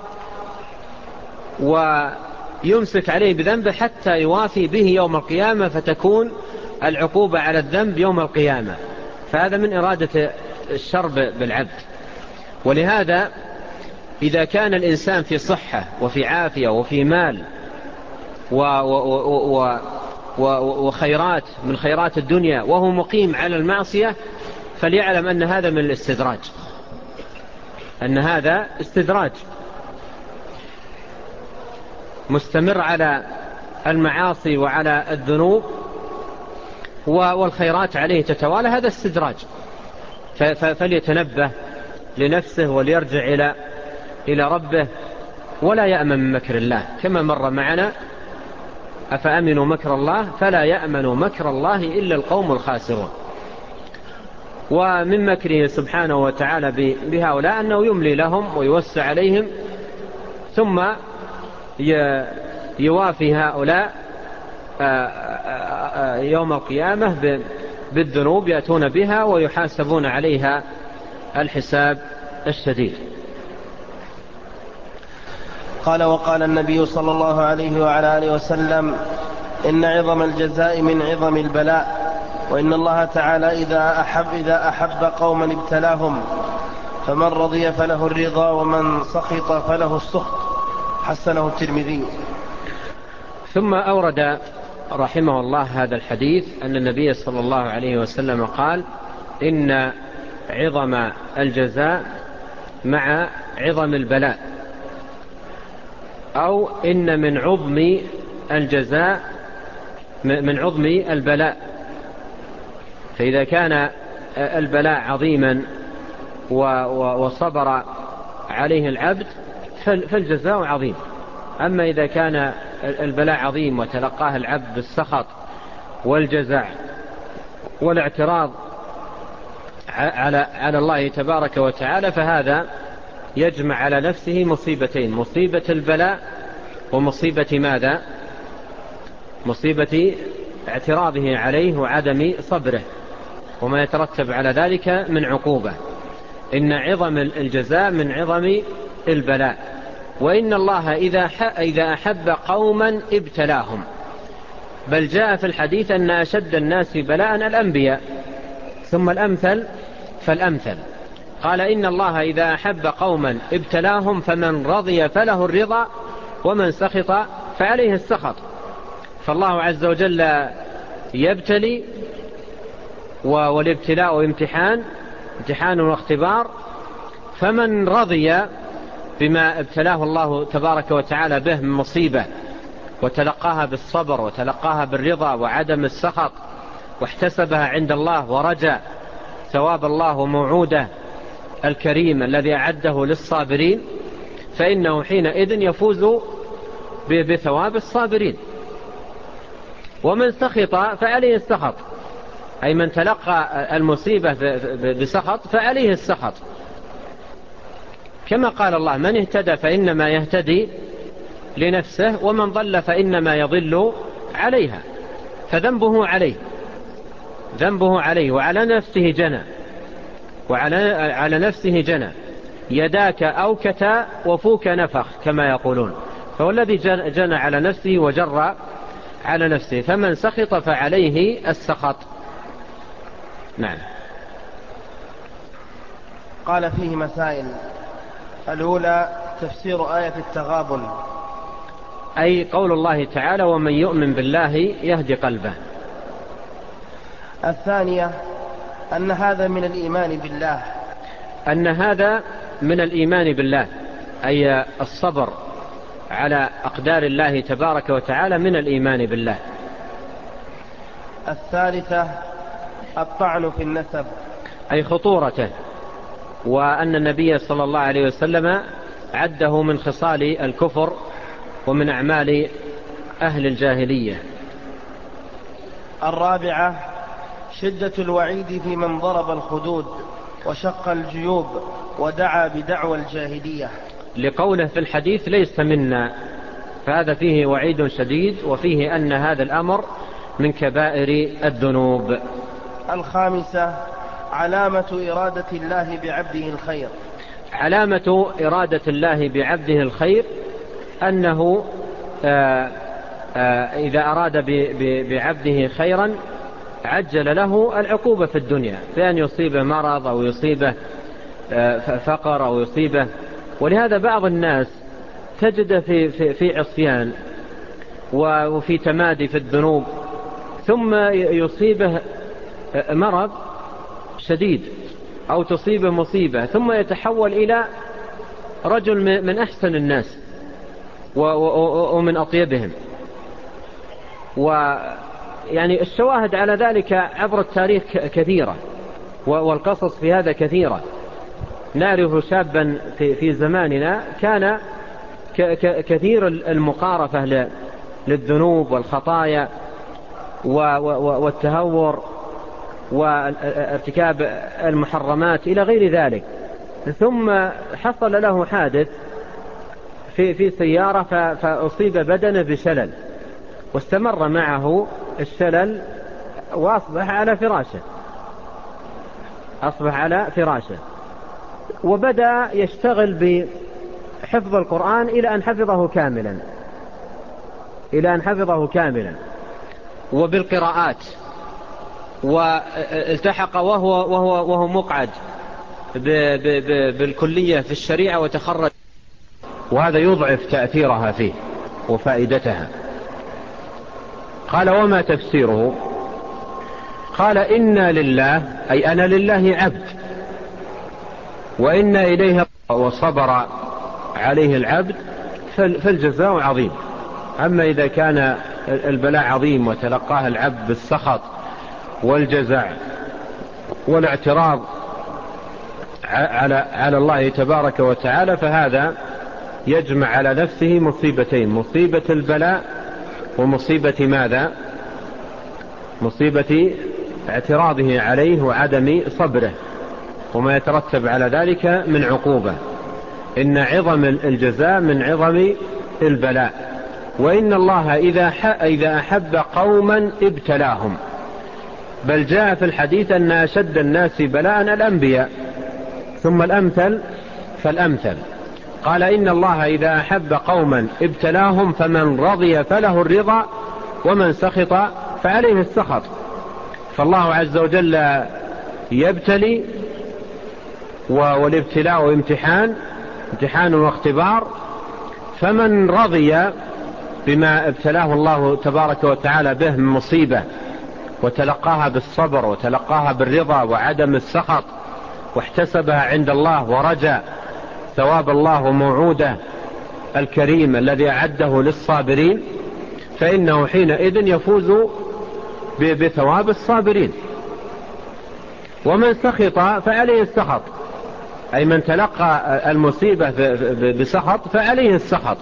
ويمسك عليه بذنبه حتى يوافي به يوم القيامة، فتكون العقوبة على الذنب يوم القيامة. فهذا من إرادة الشر بالعبد. ولهذا إذا كان الإنسان في صحة وفي عافية وفي مال و و و و وخيرات من خيرات الدنيا وهو مقيم على المعصية فليعلم أن هذا من الاستدراج، أن هذا استدراج، مستمر على المعاصي وعلى الذنوب والخيرات عليه تتوالى، هذا استدراج. فليتنبه لنفسه وليرجع إلى إلى ربه ولا يأمن من مكر الله، كما مر معنا: أفأمنوا مكر الله فلا يأمن مكر الله إلا القوم الخاسرون. ومن مكره سبحانه وتعالى بهؤلاء أنه يملي لهم ويوسع عليهم ثم يوافي هؤلاء يوم القيامة بالذنوب يأتون بها ويحاسبون عليها الحساب الشديد. قال: وقال النبي صلى الله عليه وعلى آله وسلم: إن عظم الجزاء من عظم البلاء، وإن الله تعالى إذا أحب, إذا أحب قوما ابتلاهم، فمن رضي فله الرضا ومن سخط فله السخط، حسنه الترمذي. ثم أورد رحمه الله هذا الحديث أن النبي صلى الله عليه وسلم قال: إن عظم الجزاء مع عظم البلاء، أو إن من عظم الجزاء من عظم البلاء. فإذا كان البلاء عظيما وصبر عليه العبد فالجزاء عظيم. أما إذا كان البلاء عظيم وتلقاه العبد بالسخط والجزع والاعتراض على على الله تبارك وتعالى، فهذا يجمع على نفسه مصيبتين: مصيبة البلاء ومصيبة ماذا؟ مصيبة اعتراضه عليه وعدم صبره وما يترتب على ذلك من عقوبة. إن عظم الجزاء من عظم البلاء. وإن الله إذا أحب قوما ابتلاهم، بل جاء في الحديث أن أشد الناس بلاء الأنبياء ثم الأمثل فالأمثل. قال: إن الله إذا أحب قوما ابتلاهم، فمن رضي فله الرضا ومن سخط فعليه السخط. فالله عز وجل يبتلي، والابتلاء امتحان امتحان واختبار. فمن رضي بما ابتلاه الله تبارك وتعالى به من مصيبة وتلقاها بالصبر وتلقاها بالرضا وعدم السخط، واحتسبها عند الله ورجى ثواب الله وموعوده الكريم الذي أعده للصابرين، فإنه حينئذ يفوز بثواب الصابرين. ومن سخط فعليه السخط، أي من تلقى المصيبة بسخط فعليه السخط. كما قال الله: من اهتدى فإنما يهتدي لنفسه، ومن ضل فإنما يضل عليها. فذنبه عليه ذنبه عليه وعلى نفسه جنى وعلى على نفسه جنى يداك أوكتا وفوك نفخ كما يقولون. فهو الذي جنى على نفسه وجر على نفسه. فمن سخط فعليه السخط. نعم. قال: فيه مسائل. الأولى تفسير آية التغابن، أي قول الله تعالى: ومن يؤمن بالله يهدي قلبه. الثانية أن هذا من الإيمان بالله أن هذا من الإيمان بالله، أي الصبر على أقدار الله تبارك وتعالى من الإيمان بالله. الثالثة الطعن في النسب، أي خطورته، وأن النبي صلى الله عليه وسلم عده من خصال الكفر ومن أعمال أهل الجاهلية. الرابعة شدة الوعيد في من ضرب الخدود وشق الجيوب ودعا بدعوى الجاهلية، لقوله في الحديث: ليس منا. فهذا فيه وعيد شديد، وفيه أن هذا الأمر من كبائر الذنوب. الخامسة علامة إرادة الله بعبده الخير. علامة إرادة الله بعبده الخير أنه آآ آآ إذا أراد بعبده خيرا عجل له العقوبة في الدنيا، بأن يصيبه مرض أو يصيبه فقر أو يصيبه. ولهذا بعض الناس تجد في, في, في عصيان وفي تمادي في الذنوب، ثم يصيبه مرض شديد أو تصيبه مصيبة، ثم يتحول إلى رجل من أحسن الناس ومن أطيبهم. ويعني الشواهد على ذلك عبر التاريخ كثيرة، والقصص في هذا كثيرة. نعرف شابا في, في زماننا كان كثير المقارفة للذنوب والخطايا والتهور وارتكاب المحرمات إلى غير ذلك، ثم حصل له حادث في, في سيارة فأصيب بدنه بشلل، واستمر معه الشلل وأصبح على فراشه أصبح على فراشه وبدأ يشتغل بحفظ القرآن إلى أن حفظه كاملا إلى أن حفظه كاملا وبالقراءات، والتحق وهو, وهو, وهو مقعد ب ب ب بالكلية في الشريعة، وتخرج وهذا يضعف تأثيرها فيه وفائدتها. قال وما تفسيره؟ قال إنا لله، أي أنا لله عبد، وإنا إليه وصبر عليه العبد فالجزاء عظيم. أما إذا كان البلاء عظيم وتلقاه العبد بالسخط والجزع والاعتراض على على الله تبارك وتعالى، فهذا يجمع على نفسه مصيبتين: مصيبة البلاء ومصيبة ماذا؟ مصيبة اعتراضه عليه وعدم صبره وما يترتب على ذلك من عقوبة. إن عظم الجزاء من عظم البلاء. وإن الله إذا أحب قوما ابتلاهم، بل جاء في الحديث أن أشد الناس بلاء الأنبياء ثم الأمثل فالأمثل. قال إن الله إذا أحب قوما ابتلاهم، فمن رضي فله الرضا ومن سخط فعليه السخط. فالله عز وجل يبتلي، والابتلاء امتحان امتحان واختبار. فمن رضي بما ابتلاه الله تبارك وتعالى به من مصيبة وتلقاها بالصبر وتلقاها بالرضا وعدم السخط واحتسبها عند الله ورجى ثواب الله وموعوده الكريم الذي أعده للصابرين، فإنه حينئذ يفوز بثواب الصابرين. ومن سخط فعليه السخط، أي من تلقى المصيبة بسخط فعليه السخط.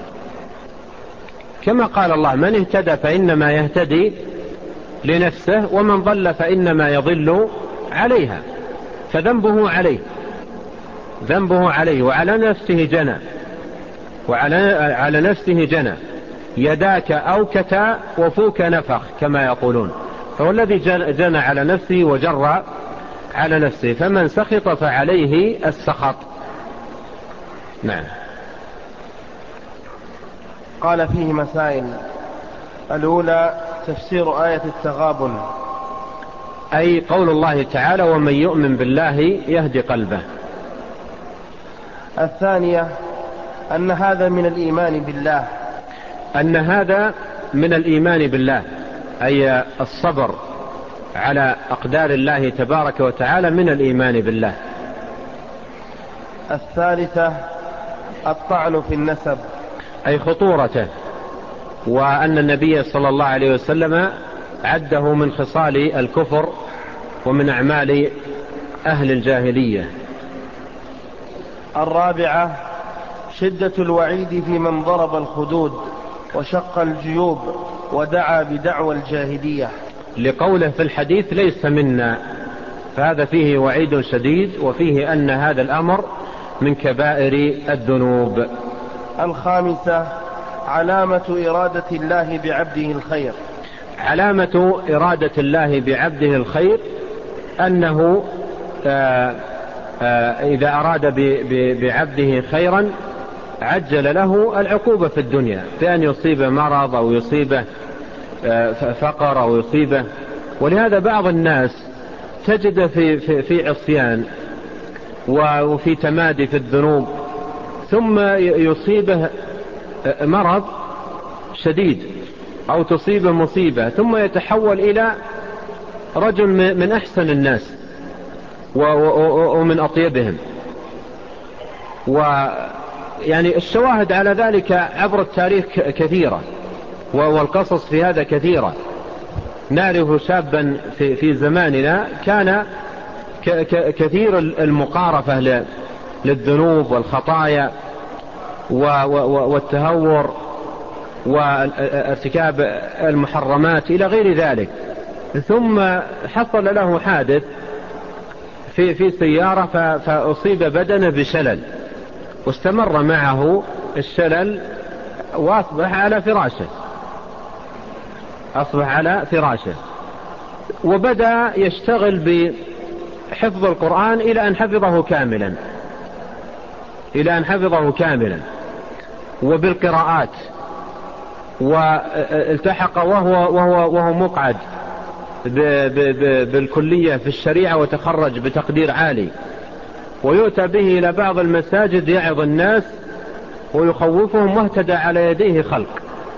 كما قال الله: من اهتدى فإنما يهتدي لنفسه ومن ضل فإنما يضل عليها. فذنبه عليه ذنبه عليه وعلى نفسه جنى وعلى على نفسه جنى يداك أوكتا وفوك نفخ كما يقولون. فهو الذي جنى على نفسه وجر على نفسه. فمن سخط فعليه السخط. نعم. قال فيه مسائل: الأولى تفسير آية التغابن، أي قول الله تعالى: ومن يؤمن بالله يهدي قلبه. الثانية أن هذا من الإيمان بالله أن هذا من الإيمان بالله، أي الصبر على أقدار الله تبارك وتعالى من الإيمان بالله. الثالثة الطعن في النسب، أي خطورته، وأن النبي صلى الله عليه وسلم عده من خصال الكفر ومن أعمال أهل الجاهلية. الرابعة شدة الوعيد في من ضرب الخدود وشق الجيوب ودعا بدعوى الجاهلية، لقوله في الحديث: ليس منا. فهذا فيه وعيد شديد، وفيه أن هذا الأمر من كبائر الذنوب. الخامسة علامة إرادة الله بعبده الخير، علامة إرادة الله بعبده الخير أنه آآ آآ إذا أراد بعبده خيرا عجل له العقوبة في الدنيا، بأن يصيبه مرض أو يصيبه فقر أو يصيبه. ولهذا بعض الناس تجد في, في, في عصيان وفي تمادي في الذنوب، ثم يصيبه مرض شديد أو تصيبه مصيبة، ثم يتحول إلى رجل من أحسن الناس ومن أطيبهم. ويعني الشواهد على ذلك عبر التاريخ كثيرة، والقصص في هذا كثيرة. نعرف شابا في, في زماننا كان كثير المقارفة للذنوب والخطايا والتهور وارتكاب المحرمات إلى غير ذلك، ثم حصل له حادث في, في سيارة فأصيب بدنه بشلل، واستمر معه الشلل وأصبح على فراشه أصبح على فراشه وبدأ يشتغل بحفظ القرآن إلى أن حفظه كاملا إلى أن حفظه كاملا وبالقراءات، والتحق وهو, وهو, وهو مقعد بالكلية في الشريعة وتخرج بتقدير عالي، ويؤتى به إلى بعض المساجد يعظ الناس ويخوفهم واهتدى على يديه خلق.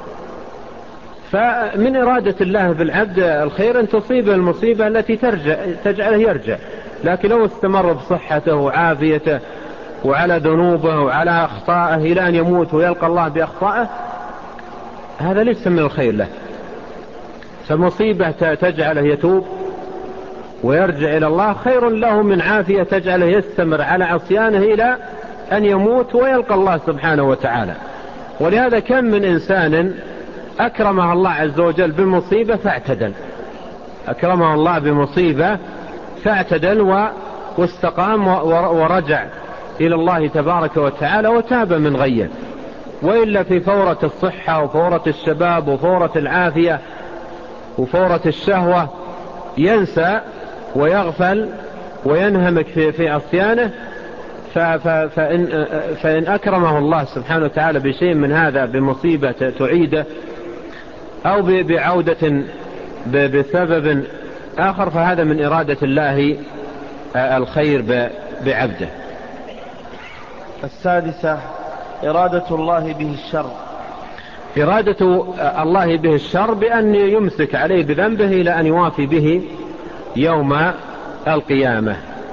فمن إرادة الله بالعبد الخير أن تصيبه المصيبة التي ترجع تجعله يرجع، لكن لو استمر بصحته وعافيته وعلى ذنوبه وعلى أخطائه إلى أن يموت ويلقى الله بأخطائه، هذا ليس من الخير له. فمصيبة تجعله يتوب ويرجع إلى الله خير له من عافية تجعله يستمر على عصيانه إلى أن يموت ويلقى الله سبحانه وتعالى. ولهذا كم من إنسان أكرمه الله عز وجل بمصيبة فاعتدل، أكرمه الله بمصيبة فاعتدل واستقام ورجع إلى الله تبارك وتعالى وتاب من غيه. وإلا في فورة الصحة وفورة الشباب وفورة العافية وفورة الشهوة ينسى ويغفل وينهمك في, في عصيانه. فإن, فإن أكرمه الله سبحانه وتعالى بشيء من هذا بمصيبة تعيده أو بعودة بسبب آخر، فهذا من إرادة الله الخير بعبده. السادسة إرادة الله به الشر. إرادة الله به الشر بأن يمسك عليه بذنبه إلى أن يوافي به يوم القيامة.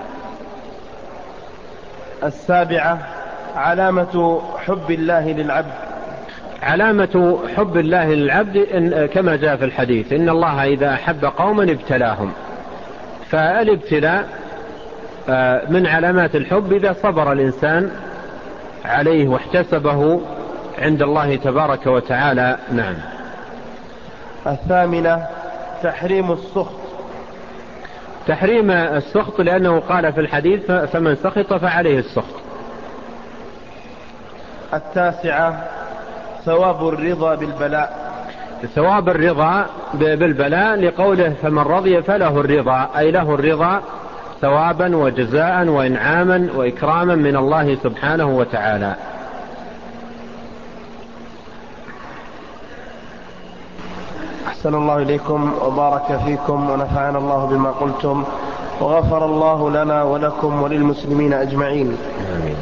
السابعة علامة حب الله للعبد. علامة حب الله للعبد إن كما جاء في الحديث إن الله إذا أحب قوما ابتلاهم. فالابتلاء من علامات الحب إذا صبر الإنسان عليه واحتسبه عند الله تبارك وتعالى. نعم. الثامنة تحريم السخط. تحريم السخط لأنه قال في الحديث فمن سخط فعليه السخط. التاسعة ثواب الرضا بالبلاء. ثواب الرضا بالبلاء لقوله فمن رضي فله الرضا، أي له الرضا ثوابا وجزاء وإنعاما وإكراما من الله سبحانه وتعالى. أحسن الله إليكم وبارك فيكم ونفعنا الله بما قلتم وغفر الله لنا ولكم وللمسلمين أجمعين. آمين.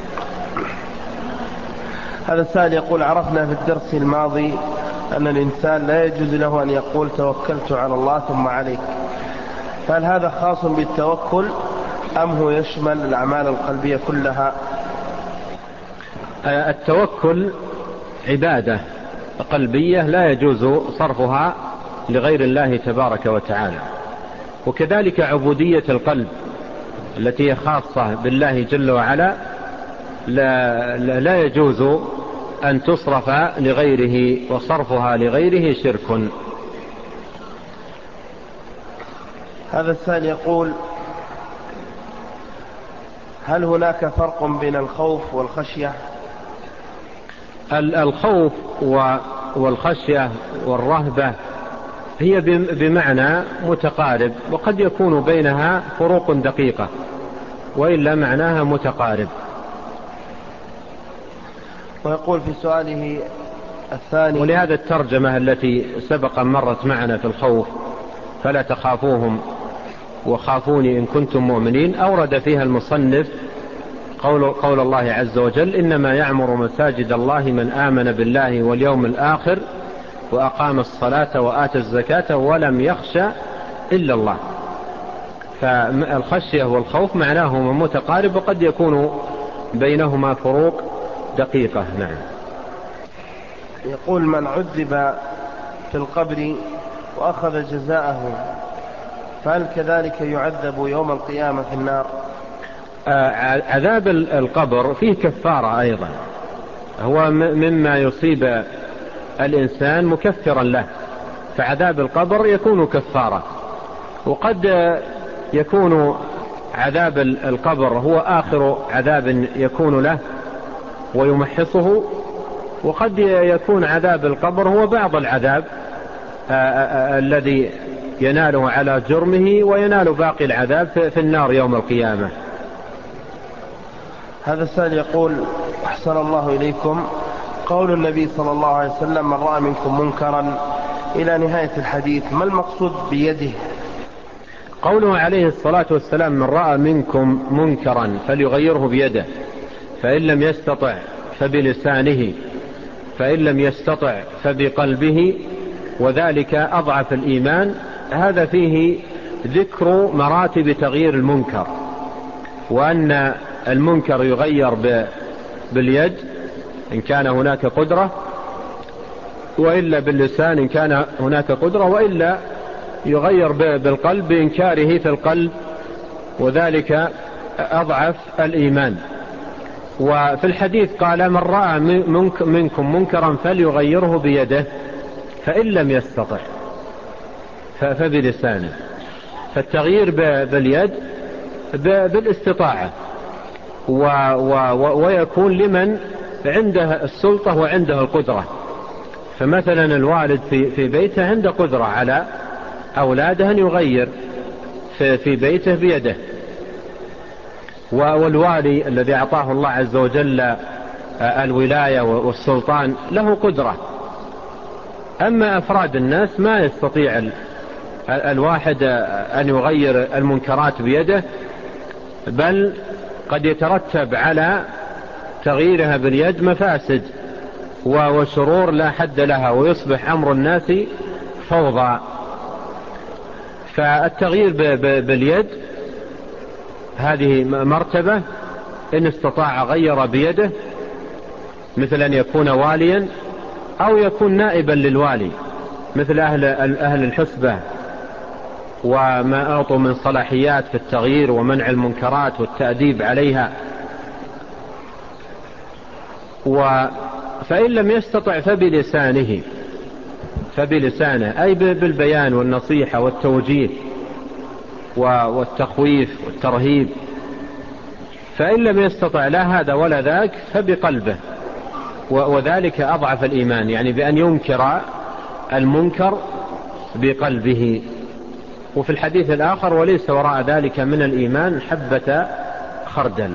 هذا السائل يقول عرفنا في الدرس الماضي أن الإنسان لا يجوز له أن يقول توكلت على الله ثم عليك، فهل هذا خاص بالتوكل أم هو يشمل الأعمال القلبية كلها؟ التوكل عبادة قلبية لا يجوز صرفها لغير الله تبارك وتعالى، وكذلك عبودية القلب التي هي خاصة بالله جل وعلا لا, لا, لا يجوز أن تصرف لغيره، وصرفها لغيره شرك. هذا السائل يقول هل هناك فرق بين الخوف والخشية؟ الخوف والخشية والرهبة هي بمعنى متقارب، وقد يكون بينها فروق دقيقة، وإلا معناها متقارب. ويقول في سؤاله الثاني ولهذا الترجمة التي سبق مرت معنا في الخوف فلا تخافوهم وخافوني إن كنتم مؤمنين، أورد فيها المصنف قول, قول الله عز وجل إنما يعمر مساجد الله من آمن بالله واليوم الآخر وأقام الصلاة وآتى الزكاة ولم يخشى إلا الله. فالخشية والخوف معناهما متقارب، وقد يكون بينهما فروق دقيقة. نعم. يقول من عذب في القبر وأخذ جزاءه فهل كذلك يعذب يوم القيامة في النار؟ آه عذاب القبر فيه كفارة أيضا، هو مما يصيب الإنسان مكفرا له، فعذاب القبر يكون كفارة. وقد يكون عذاب القبر هو آخر عذاب يكون له ويمحصه، وقد يكون عذاب القبر هو بعض العذاب آآ آآ الذي يناله على جرمه وينال باقي العذاب في النار يوم القيامة. هذا السائل يقول أحسن الله إليكم، قول النبي صلى الله عليه وسلم من رأى منكم منكرا إلى نهاية الحديث، ما المقصود بيده؟ قوله عليه الصلاة والسلام من رأى منكم منكرا فليغيره بيده، فإن لم يستطع فبلسانه، فإن لم يستطع فبقلبه، وذلك أضعف الإيمان. هذا فيه ذكر مراتب تغيير المنكر، وأن المنكر يغير باليد إن كان هناك قدرة، وإلا باللسان إن كان هناك قدرة، وإلا يغير بالقلب بإنكاره في القلب، وذلك أضعف الإيمان. وفي الحديث قال: من رأى منكم منكرا فليغيره بيده، فإن لم يستطع فبلسانه. فالتغيير باليد بالاستطاعة، ويكون لمن عنده السلطة وعنده القدرة. فمثلا الوالد في بيته عنده قدرة على أولاده أن يغير في بيته بيده، والوالي الذي أعطاه الله عز وجل الولاية والسلطان له قدرة. أما أفراد الناس ما يستطيع الواحد أن يغير المنكرات بيده، بل قد يترتب على تغييرها باليد مفاسد وشرور لا حد لها، ويصبح أمر الناس فوضى. فالتغيير باليد هذه مرتبة، إن استطاع غير بيده، مثل أن يكون واليا أو يكون نائبا للوالي، مثل أهل, أهل الحسبة وما أعطوا من صلاحيات في التغيير ومنع المنكرات والتأديب عليها. فإن لم يستطع فبلسانه فبلسانه أي بالبيان والنصيحة والتوجيه والتخويف والترهيب. فإن لم يستطع لا هذا ولا ذاك فبقلبه، وذلك أضعف الإيمان، يعني بأن ينكر المنكر بقلبه. وفي الحديث الآخر: وليس وراء ذلك من الإيمان حبة خردل.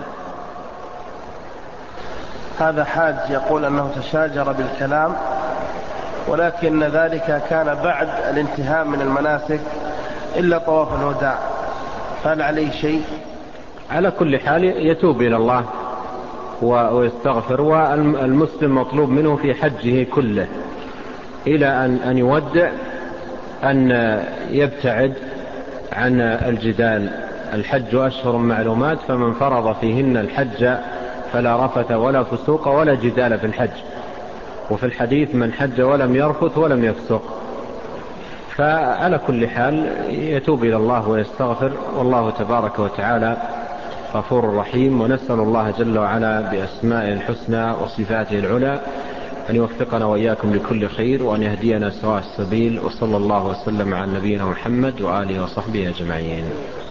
هذا حاج يقول أنه تشاجر بالكلام، ولكن ذلك كان بعد الانتهاء من المناسك إلا طواف الوداع، فهل عليه شيء؟ على كل حال يتوب إلى الله ويستغفر، والمسلم مطلوب منه في حجه كله إلى أن يودع أن يبتعد عن الجدال. الحج أشهر معلومات، فمن فرض فيهن الحج فلا رفث ولا فسوق ولا جدال في الحج. وفي الحديث: من حج ولم يرفث ولم يفسق. فعلى كل حال يتوب إلى الله ويستغفر، والله تبارك وتعالى غفور رحيم. ونسأل الله جل وعلا بأسمائه الحسنى وصفاته العلى أن يوفقنا وإياكم لكل خير، وأن يهدينا سواء السبيل. وصلى الله وسلم على نبينا محمد وآله وصحبه أجمعين.